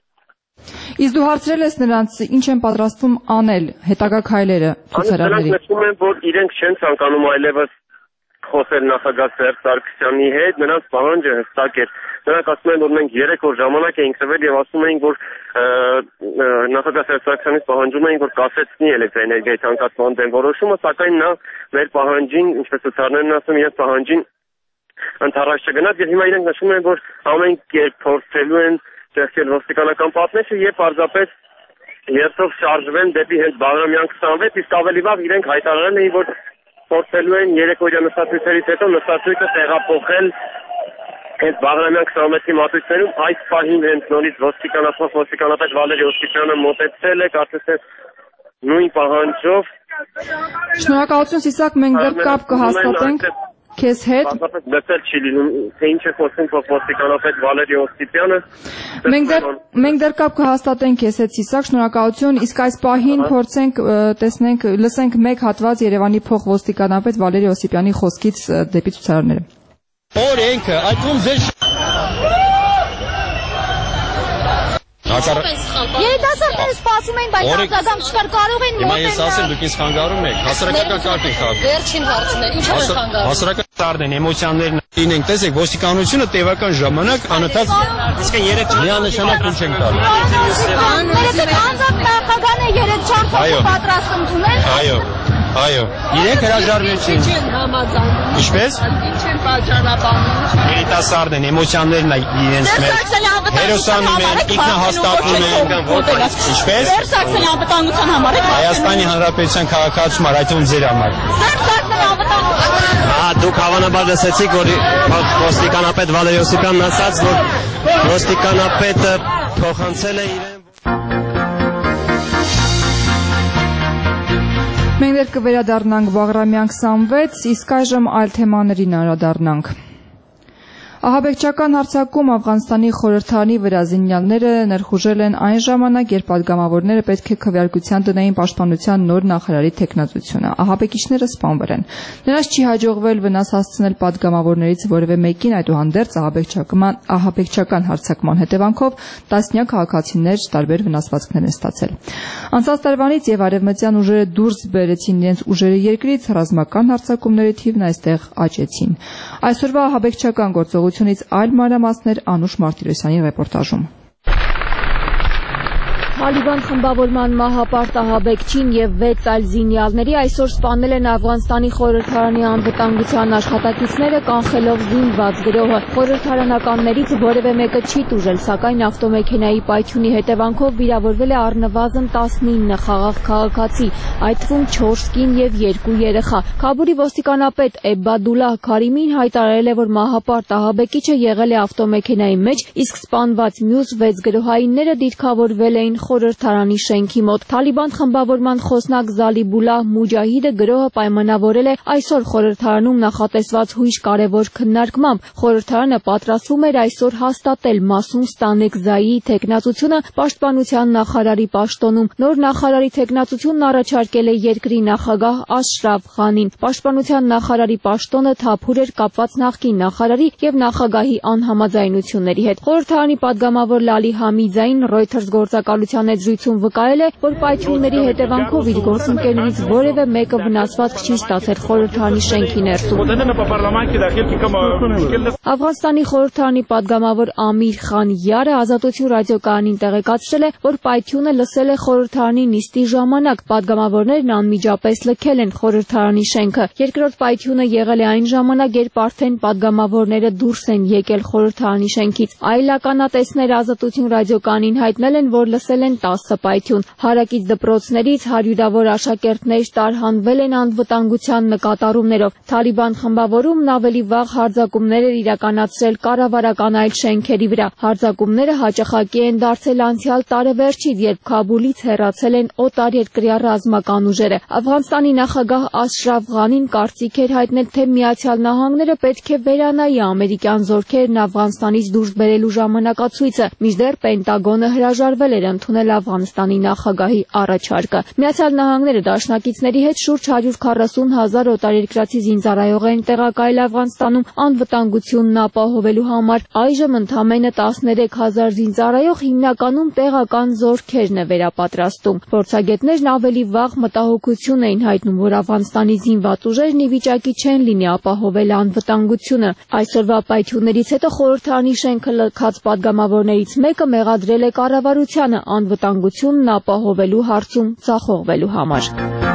Speaker 1: Իսկ դու հարցրել ես նրանց, ինչ են պատրաստվում անել հետագա քայլերը ցուցարարների։
Speaker 16: Նրանք նշում են, որ իրենք չեն ցանկանում այլևս խոսել նախագահ Սերժ Սարգսյանի հետ, նրանց պահանջը հստակ էր։ Նրանք ասում են, որ մենք երեք օր ժամանակ էինք տվել եւ ասում էինք, որ նախագահ Սերժ Սարգսյանից պահանջում էինք, որ կասեցնի էլեկտրաէներգիայի ցանկացման դեմ որոշումը, սակայն նա մեր պահանջին, ինչպես ցուցարարներն ասում, իրենց պահանջին ընդառաջ չգնաց եւ հիմա իրենք նշում են, որ ամեն կերպ փորձելու են ճեղքել ոստիկանական պատնեշը եւ պարզապես երթով շարժվեն դեպի հենց Բաղրամյան քսանվեց, իսկ ավելի վաղ իրենք հայտարարել էին, որ փորձելու են երեք օրյա նստացույցերից հետո նստացույցը տեղափոխել հենց Բաղրամյան քսանվեցի մատույցներում, այս պահին հենց նորից ոստիկանապետ ոստիկանապետ Վալերի Օսիպյանը մոտեցել է, կարծես թե նույն պահանջով։
Speaker 1: Շնորհակալություն Սիսակ, մենք դեռ կապ կհաստատենք քեզ հետ։
Speaker 16: Պարզապես դեռ չի լինում, թե ինչ է խոսում ոստիկանապետ Վալերի Օսիպյանը։
Speaker 1: Մենք դեռ մենք դեռ կապ կհաստատենք քեզ հետ Սիսակ, շնորհակալություն, իսկ այս պահին փորձենք տեսնենք, լսենք մեկ հատված Երևանի փոխոստիկանապետ Վալերի Օսիպյանի խոսքից դեպի ցուցարարները։
Speaker 17: Օրենքը այդում ձեր
Speaker 18: Երիտասարդները սպասում էին, բայց արձագանք չկար, կարող են մոտենալ։
Speaker 17: Հիմա ես ասեմ, դուք ինձ խանգարում եք, հասարակական կարգ եք խախտում։
Speaker 18: Վերջին հարցն է, ինչով են խանգարում։
Speaker 7: երիտասարդն էմոցիաներն
Speaker 17: Ինենք տեսեք ոստիկանությունը տևական ժամանակ անընդհատ
Speaker 7: իսկ երեք
Speaker 17: միանշանակ ինչ են տալի։
Speaker 18: Նախագահն է երեք չորս օր պատրաստ ընդունել։
Speaker 17: Այո, այո։ Իրենք հրաժարվեցին։ Ինչպես։
Speaker 18: Ինչ են պատճառաբանում։
Speaker 7: երիտասարդն էմոցիաներն իրենց մեջ
Speaker 17: հերոսանում են, ինքնահաստատվում են։ Ինչպես։
Speaker 18: Սերսակսելի անվտանգության համար։
Speaker 17: Հայաստանի Հանրապետության քաղաքացիներ, այդ ում ձեր համար։
Speaker 18: Սերսակսելի անվտանգության։
Speaker 7: Հա դուք հավանաբար լսեցիք, որ ոստիկանապետ Վալեր Յոսիպյանն ասաց, որ ոստիկանապետը փոխանցել է իրեն։
Speaker 1: Մենք դեռ կվերադառնանք Բաղրամյան քսանվեց, իսկ այժմ այլ թեմաներին անդրադառնանք։ Ահաբեկչական հարձակում Աֆղանստանի խորհրդարանի վրա զինյալները ներխուժել են այն ժամանակ, երբ պատգամավորները պետք է քվեարկության տնային պաշտպանության նոր նախարարի թեկնածությունը։ Ահաբեկիչները սպանվել են։ Նրանց չի հաջողվել վնաս հասցնել պատգամավորներից որևէ մեկին, այդուհանդերձ ահաբեկչական ահաբեկչական հարձակման հետևանքով տասնյակ քաղաքացիներ տարբեր վնասվածքներ են ստացել։ Անցած տարվանից եւ արևմտյան ուժերը դուրս բերեցին իրենց ուժերը երկրից, ռազմական հարձակումների թիվն այստեղ աճեցին։ Այսօրվա ահաբեկչական գործողությունից այլ մանրամասներ Անուշ Մարտիրոսյանի ռեպորտաժում։
Speaker 3: Թալիբան խմբավորման մահապարտ ահաբեկչին եւ վեց այլ զինյալների այսօր սպանել են Աֆղանստանի խորհրդարանի անվտանգության աշխատակիցները, կանխելով զինված գրոհը։ Խորհրդարանականներից որևէ մեկը չի տուժել, սակայն ավտոմեքենայի պայթյունի հետևանքով վիրավորվել է առնվազն տասնինը խաղաղ քաղաքացի, այդ թվում չորս կին եւ երկու երեխա։ Քաբուլի ոստիկանապետ Էբադուլլահ Քարիմին հայտարարել է, որ մահապարտ ահաբեկիչը եղել է ավտոմեքենայի մեջ, իսկ սպանված մյուս վեց գրոհայինները դիրքավորվել էին խորհրդարանի շենքի մոտ։ Թալիբան խմբավորման խոսնակ Զալիբուլլահ Մուջահիդը գրոհը պայմանավորել է այսօր խորհրդարանում նախատեսված հույժ կարևոր քննարկմամբ։ Խորհրդարանը պատրաստվում էր այսօր հաստատել Մասում Ստանեքզայի թեկնածությունը պաշտպանության նախարարի պաշտոնում։ Նոր նախարարի թեկնածությունն առաջարկել է երկրի նախագահ Աշրաֆ Ղանին։ Պաշտպանության նախարարի պաշտոնը թափուր էր կապված նախկին նախարարի եւ նախագահի անհամաձայնությունների հետ։ Խորհրդարանի падգամավոր Լալի Համիձային Reuters գործակալության հետ զրույցում վկայել է, որ պայթյունների հետևանքով իր գործընկերներից որևէ մեկը վնասվածք չի ստացել խորհրդարանի շենքի ներսում։ Աֆղանստանի խորհրդարանի падգամավոր Ամիր Խան Յարը Ազատություն ռադիոկայանին տեղեկացրել է, որ պայթյունը լսել է խորհրդարանի նիստի ժամանակ։ Падգամավորներն անմիջապես լքել են խորհրդարանի շենքը։ Երկրորդ պայթյունը եղել է այն ժամանակ, երբ արդեն падգամավորները դուրս են եկել խորհրդարանի շենքից։ Այլ ականատեսներ Ազատություն ռադիոկայանին հայտնել են, որ լսել են տասը պայթյուն։ Հարակից դպրոցներից հարյուրավոր աշակերտներ տարհանվել են անվտանգության նկատառումներով։ Թալիբան խմբավորումն ավելի վաղ հարձակումներ էր իրականացրել կառավարական այլ շենքերի վրա։ Հարձակումները հաճախակի են դարձել անցյալ տարեվերջից, երբ Քաբուլից հեռացել են օտարերկրյա ռազմական ուժերը։ Աֆղանստանի նախագահ Աշրաֆ Ղանին կարծիք էր հայտնել, թե Միացյալ Նահանգները պետք է վերանայի ամերիկյան զորքերն Աֆղանստանից դուրս բերելու ժամանակացույցը, մինչդեռ Պենտագոնը հրաժարվել էր ընդունել Աֆղանստանի նախագահի առաջարկը։ Միացյալ Նահանգները դաշնակիցների հետ շուրջ հարյուր քառասուն հազար օտարերկրացի զինծառայող են տեղակայել Աֆղանստանում անվտանգությունն ապահովելու համար։ Այժմ ընդամենը տասներեք հազար զինծառայող հիմնականում տեղական զորքերն է վերապատրաստում։ Փորձագետներն ավելի վաղ մտահոգություն էին հայտնում, որ Աֆղանստանի զինված ուժերն ի վիճակի չեն լինի ապահովել անվտանգությունը։ Այսօրվա պայթյուններից հետո խորհրդարանի շենքը լքած падգամավորներից մեկը մեղադրել է կառավարությանը անվտանգությունն ապահովելու հարցում ձախողվելու համար։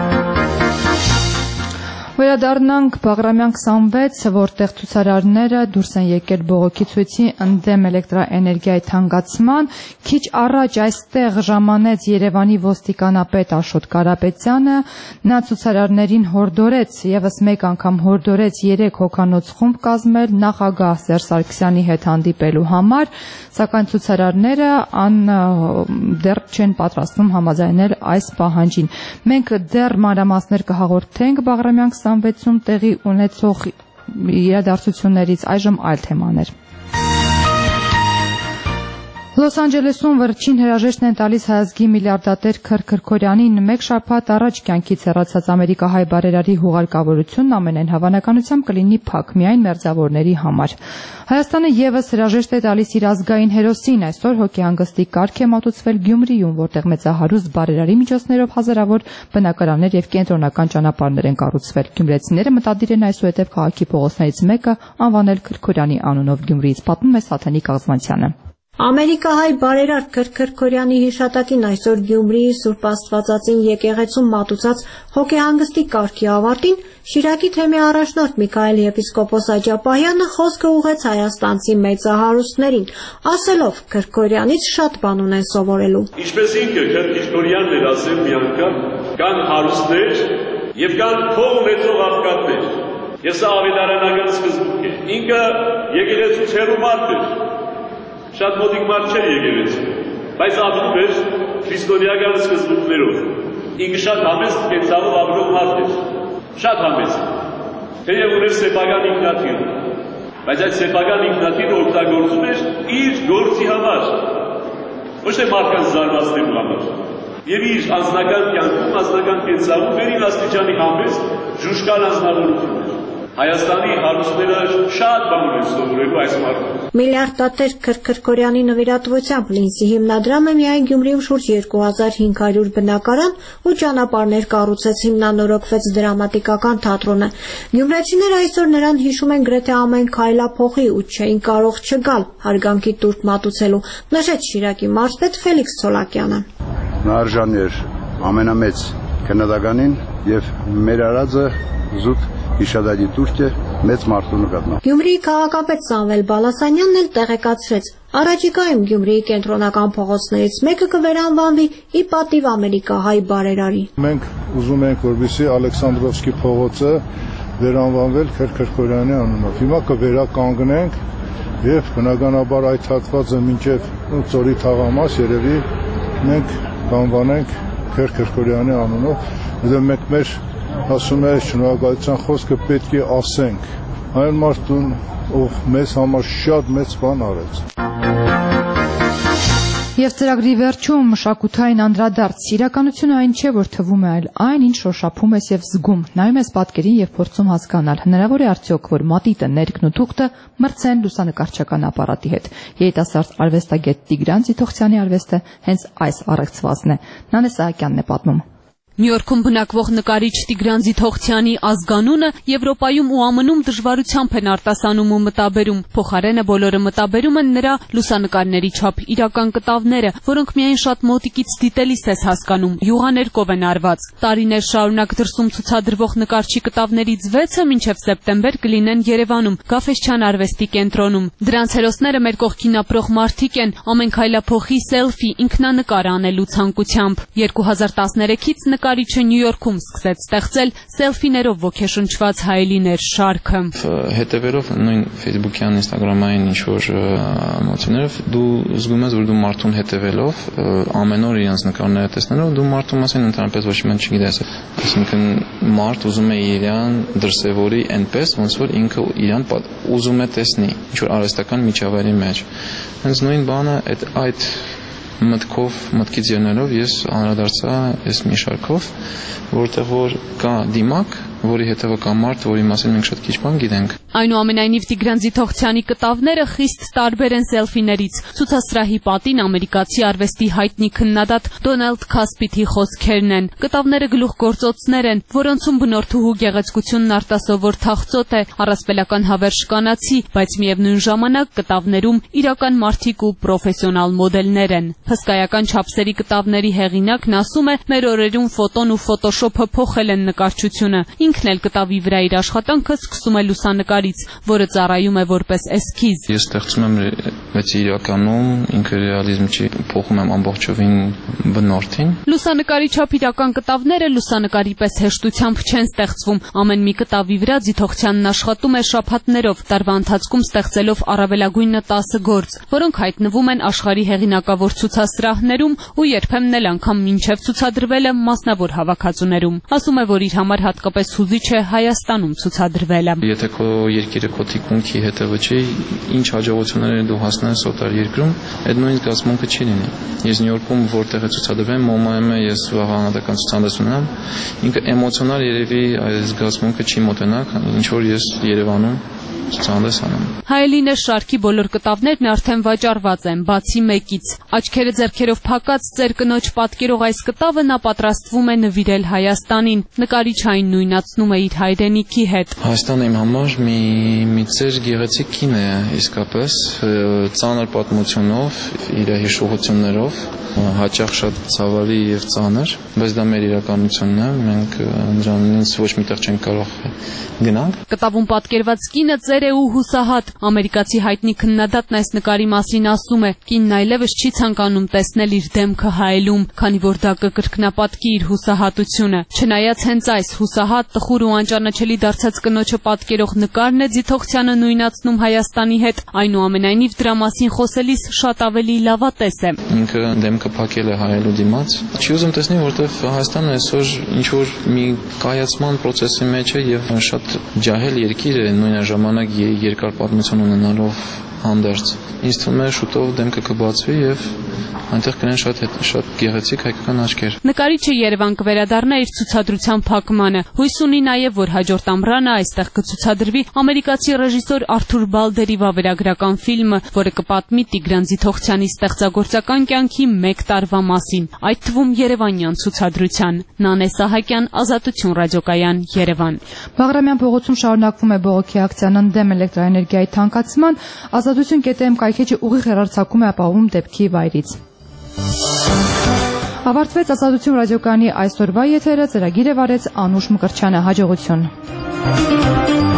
Speaker 1: Վերադառնանք Բաղրամյան քսանվեց, որտեղ ցուցարարները դուրս են եկել բողոքի ցույցի ընդդեմ էլեկտրաէներգիայի թանկացման։ Քիչ առաջ այստեղ ժամանեց Երևանի ոստիկանապետ Աշոտ Կարապետյանը, նա ցուցարարներին հորդորեց, եւս մեկ անգամ հորդորեց երեք հոգանոց խումբ կազմել նախագահ Սերժ Սարգսյանի հետ հանդիպելու համար, սակայն ցուցարարները ան դեռ չեն պատրաստվում համաձայնել այս պահանջին։ Մենք դեռ մանրամասներ կհաղորդենք Բաղրամյան քսանվեցում տեղի ունեցող իրադարձություններից, այժմ այլ թեմաներ։ Լոս Անջելեսում վերջին հրաժեշտն են տալիս հայազգի միլիարդատեր Քըր Քրքորյանին մեկ շաբաթ առաջ կյանքից հեռացած ամերիկահայ բարերարի հուղարկավորությունն ամենայն հավանականությամբ կլինի փակ միայն մերձավորների համար։ Հայաստանը եւս հրաժեշտ է տալիս իր ազգային հերոսին, այսօր հոգեհանգստի կարգ է մատուցվել Գյումրիում, որտեղ մեծահարուստ բարերարի միջոցներով հազարավոր բնակարաններ եւ կենտրոնական ճանապարհներ են կառուցվել։ Գյումրեցիները մտադիր են այսուհետև քաղաքի փողոցներից մեկը անվանել Քրքորյանի անունով Գյումրիից, պատմում է Սաթենիկ Աղզվանցյանը։
Speaker 19: Ամերիկահայ բարերար Քըր Քրքորյանի հիշատակին այսօր Գյումրիի Սուրբ Աստվածածին եկեղեցում մատուցած հոգեհանգստի կարգի ավարտին Շիրակի թեմի առաջնորդ Միքայել եպիսկոպոս Աջապահյանը խոսքը ուղղեց հայաստանցի մեծահարուստներին, ասելով Քրքորյանից շատ բան ունեն սովորելու։
Speaker 20: Ինչպես ինքը Քըր Քրքորյանն էր ասել մի անգամ, կան հարուստներ եւ կան փող ունեցող աղքատներ։ Ես ավետարանական սկզբունք է։ Ինքը եկեղեցուց հեռու մարդ էր։ Շատ մոտիկ մարդ չէր եկեղեցի, բայց ապրում էր քրիստոնեական սկզբունքներով։ Ինքը շատ համեստ կենցաղով ապրող մարդ էր, շատ համեստ։ Թեև ուներ սեփական ինքնաթիռ, բայց այդ սեփական ինքնաթիռը օգտագործում էր իր գործի համար, ոչ թե մարդկանց զարմացնելու համար։ Եվ իր անձնական կյանքում, անձնական կենցաղում վերին աստիճանի համեստ, ժուժկան անձնավորություն էր։ Հայաստանի հարուստները շատ բան ունեն սովորելու այս մարդուց։
Speaker 19: Միլիարդատեր Քըր Քրքորյանի նվիրատվությամբ Լինսի հիմնադրամը միայն Գյումրիում շուրջ երկու հազար հինգ հարյուր բնակարան ու ճանապարհներ կառուցեց, հիմնանորոգվեց դրամատիկական թատրոնը։ Գյումրեցիները այսօր նրան հիշում են գրեթե ամեն քայլափոխի ու չէին կարող չգալ հարգանքի տուրք մատուցելու, նշեց Շիրակի մարզպետ Ֆելիքս Ցոլակյանը։
Speaker 21: Նա արժանի էր ամենամեծ քննադատանին եւ մեր արածը զուտ հիշադակի տուրք է մեծ մարդու նկատմամբ։
Speaker 19: Գյումրիի քաղաքապետ Սամվել Բալասանյանն էլ տեղեկացրեց, առաջիկայում Գյումրիի կենտրոնական փողոցներից մեկը կվերանվանվի ի պատիվ ամերիկահայ բարերարի։
Speaker 22: Մենք ուզում ենք, որպեսզի Ալեքսանդրովսկի փողոցը վերանվանվել Քըր Քրքորյանի անունով։ Հիմա կվերականգնենք եւ բնականաբար այդ հատվածը մինչեւ ծորի թաղամաս երևի մենք կանվանենք Քըր Քրքորյանի անունով, որտեղ մենք մեր ասում է շնորհակալության խոսքը պետք է ասենք այն մարդուն, ով մեզ համար շատ մեծ բան արեց։
Speaker 1: Եվ ծրագրի վերջում մշակութային անդրադարձ, իրականությունը այն չէ, որ թվում է, այլ այն, ինչ շոշափում ես եւ զգում, նայում ես պատկերին եւ փորձում հասկանալ, հնարավոր է արդյոք, որ մատիտը, ներքն ու թուղթը մրցեն լուսանկարչական ապարատի հետ։ Երիտասարդ արվեստագետ Տիգրան Ձիթողցյանի արվեստը հենց այս առեղծվածն է։ Նանե Սահակյանն է պատմում։
Speaker 23: Նյու-Յորքում բնակվող նկարիչ Տիգրան Ձիթողցյանի ազգանունը Եվրոպայում ու ԱՄՆ-ում դժվարությամբ են արտասանում ու մտաբերում։ Փոխարենը բոլորը մտաբերում են նրա լուսանկարների չափ իրական կտավները, որոնք միայն շատ մոտիկից դիտելիս ես հասկանում, յուղաներկով են արված։ Տարիներ շարունակ դրսում ցուցադրվող նկարչի կտավներից վեցը մինչև սեպտեմբեր կլինեն Երևանում, Գաֆէսչյան արվեստի կենտրոնում։ Դրանց հերոսները մեր կողքին ապրող մարդիկ են, ամեն քայլափոխի սելֆի, ինքնանկար անելու ցանկությամբ։ երկու հազար տասներեքից նկարիչը Նյու Յորքում սկսեց ստեղծել սելֆիներով ոգեշնչված հայելիներ շարքը։
Speaker 24: Հետևելով նույն Facebook-յան, Instagram-ային ինչ-որ էմոցիաներով դու զգում ես, որ դու մարդուն հետևելով, ամեն օր իրենց նկարները տեսնելով, դու մարդու մասին ընդհանրապես ոչ մի չգիտես։ Այսինքն մարդ ուզում է իրան դրսևորի այնպես, ոնց որ ինքը իրան ուզում է տեսնի, ինչ-որ արհեստական միջավայրի մեջ։ Հենց նույն բանը այդ այդ մտքով, մտքից ելնելով ես անդրադարձա այս մի շարքով, որտեղ որ կա դիմակ, որի հետևը կա մարդ, որի մասին մենք շատ քիչ բան գիտենք։
Speaker 23: Այնուամենայնիվ Տիգրան Ձիթողցյանի կտավները խիստ տարբեր են սելֆիներից։ Ցուցասրահի պատին ամերիկացի արվեստի հայտնի քննադատ Դոնալդ Քասպիթի խոսքերն են։ Կտավները գլուխգործոցներ են, որոնցում բնորդուհու գեղեցկությունն արտասովոր թախծոտ է, առասպելական հավերժ կանացի, բայց միևնույն ժամանակ կտավներում իրական մարդիկ ու պրոֆեսիոնալ մոդելներ են։ Հսկայական չափսերի կտավների հեղինակն ասում է, մեր օրերում ֆոտոն ու ֆոտոշոփը փոխել են նկարչությունը։ Ինքն էլ կտավի վրա իր աշխատանքը սկսում է լուսանկարից, որը ծառայում է որպես էսքիզ։
Speaker 24: Ես ստեղծում եմ մեծ իրականում, ինքը ռեալիզմ չի, փոխում եմ ամբողջովին բնորդին։
Speaker 23: Լուսանկարի չափ իրական կտավները լուսանկարի պես հեշտությամբ չեն ստեղծվում։ Ամեն մի կտավի վրա Ձիթողցյանն աշխատում է շաբաթներով, տարվա ընթացքում ստեղծելով առավելագույնը տասը գործ, որոնք հայտնվում են աշխարհի հեղինակավոր ցուցասրահներում ու երբեմն էլ անգամ մինչև ցուցադրվելը մասնավոր հավաքածուներում։ Ասում է, որ իր համար հատկապես հուզիչ է Հայաստանում ցուցադրվելը։
Speaker 24: Եթե քո երկիրը քո թիկունքի հետևը չի, ինչ հաջողություններ դու հասնես օտար երկրում, այդ նույն զգացմունքը չի լինի։ Ես Նյու Յորքում որտեղ է ցուցադրվում, մոմայում է, ես վաղանադական ցուցադրություն ունեմ, ինքը էմոցիոնալ երևի այս զգացմունքը չի մոտենա, ինչ որ ես Երևանում ցուցադրես անում։
Speaker 23: Հայելինը շարքի բոլոր կտավներն արդեն վաճառված են, բացի մեկից։ Աչքերը ձեռքերով փակած ծեր կնոջ պատկերող այս կտավը նա պատրաստվում է նվիրել Հայաստանին։ Նկարիչ այն նույնացնում է իր հայրենիքի հետ։
Speaker 24: Հայաստանը իմ համար մի մի ծեր գեղեցիկ կին է իսկապես, ծանր պատմությունով, իր հիշողություններով, հաճախ շատ ցավալի եւ ծանր, բայց դա մեր իրականությունն է, մենք դրանից ոչ միտեղ չենք կարող գնանք։
Speaker 23: Կտավում պատկերված կինը ծեր է ու հուսահատ։ Ամերիկացի հայտնի քննադատն այս նկարի մասին ասում է. կինն այլևս չի ցանկանում տեսնել իր դեմքը հայելում, քանի որ դա կկրկնապատկի իր հուսահատությունը։ Չնայած հենց այս հուսահատ, տխուր ու անճանաչելի դարձած կնոջը պատկերող նկարն է Ձիթողցյանը նույնացնում Հայաստանի հետ, այնուամենայնիվ դրա մասին խոսելիս շատ ավելի լավատես է։
Speaker 24: Ինքը դեմքը փակել է հայելու դիմաց։ Չի ուզում տեսնել, որտեղ Հայաստանը այսօր ինչ որ մի կայացման process-ի մեջ է եւ շատ ջահել երկիր է, նույն ժամանակ երկար պատմություն ունենալով հանդերձ։ Ինձ թվում է շուտով դեմքը կբացվի եւ այնտեղ կնեն շատ շատ գեղեցիկ հայկական աչքեր։ Նկարիչը Երևան կվերադառնա իր ցուցադրության փակմանը։ Հույս ունի նաև, որ հաջորդ ամռանը այստեղ կցուցադրվի ամերիկացի ռեժիսոր Արթուր Բալդերի վավերագրական ֆիլմը, որը կպատմի Տիգրան Ձիթողցյանի ստեղծագործական կյանքի մեկ տարվա մասին, այդ թվում երևանյան ցուցադրության։ Նանե Սահակյան, Ազատություն ռադիոկայան, Երևան։
Speaker 1: Բաղրամյան փողոցում շարունակվում է բողոքի ակցիան ընդդեմ էլեկտրաէներգիայի թանկացման, ազատություն.am կայքեջը ուղիղ հեռարձակում է ապահովում դեպքի վայրից։ Ավարտվեց Ազատություն ռադիոկայանի այսօրվա եթերը, ծրագիրը վարեց Անուշ Մկրտչյանը, հաջողություն։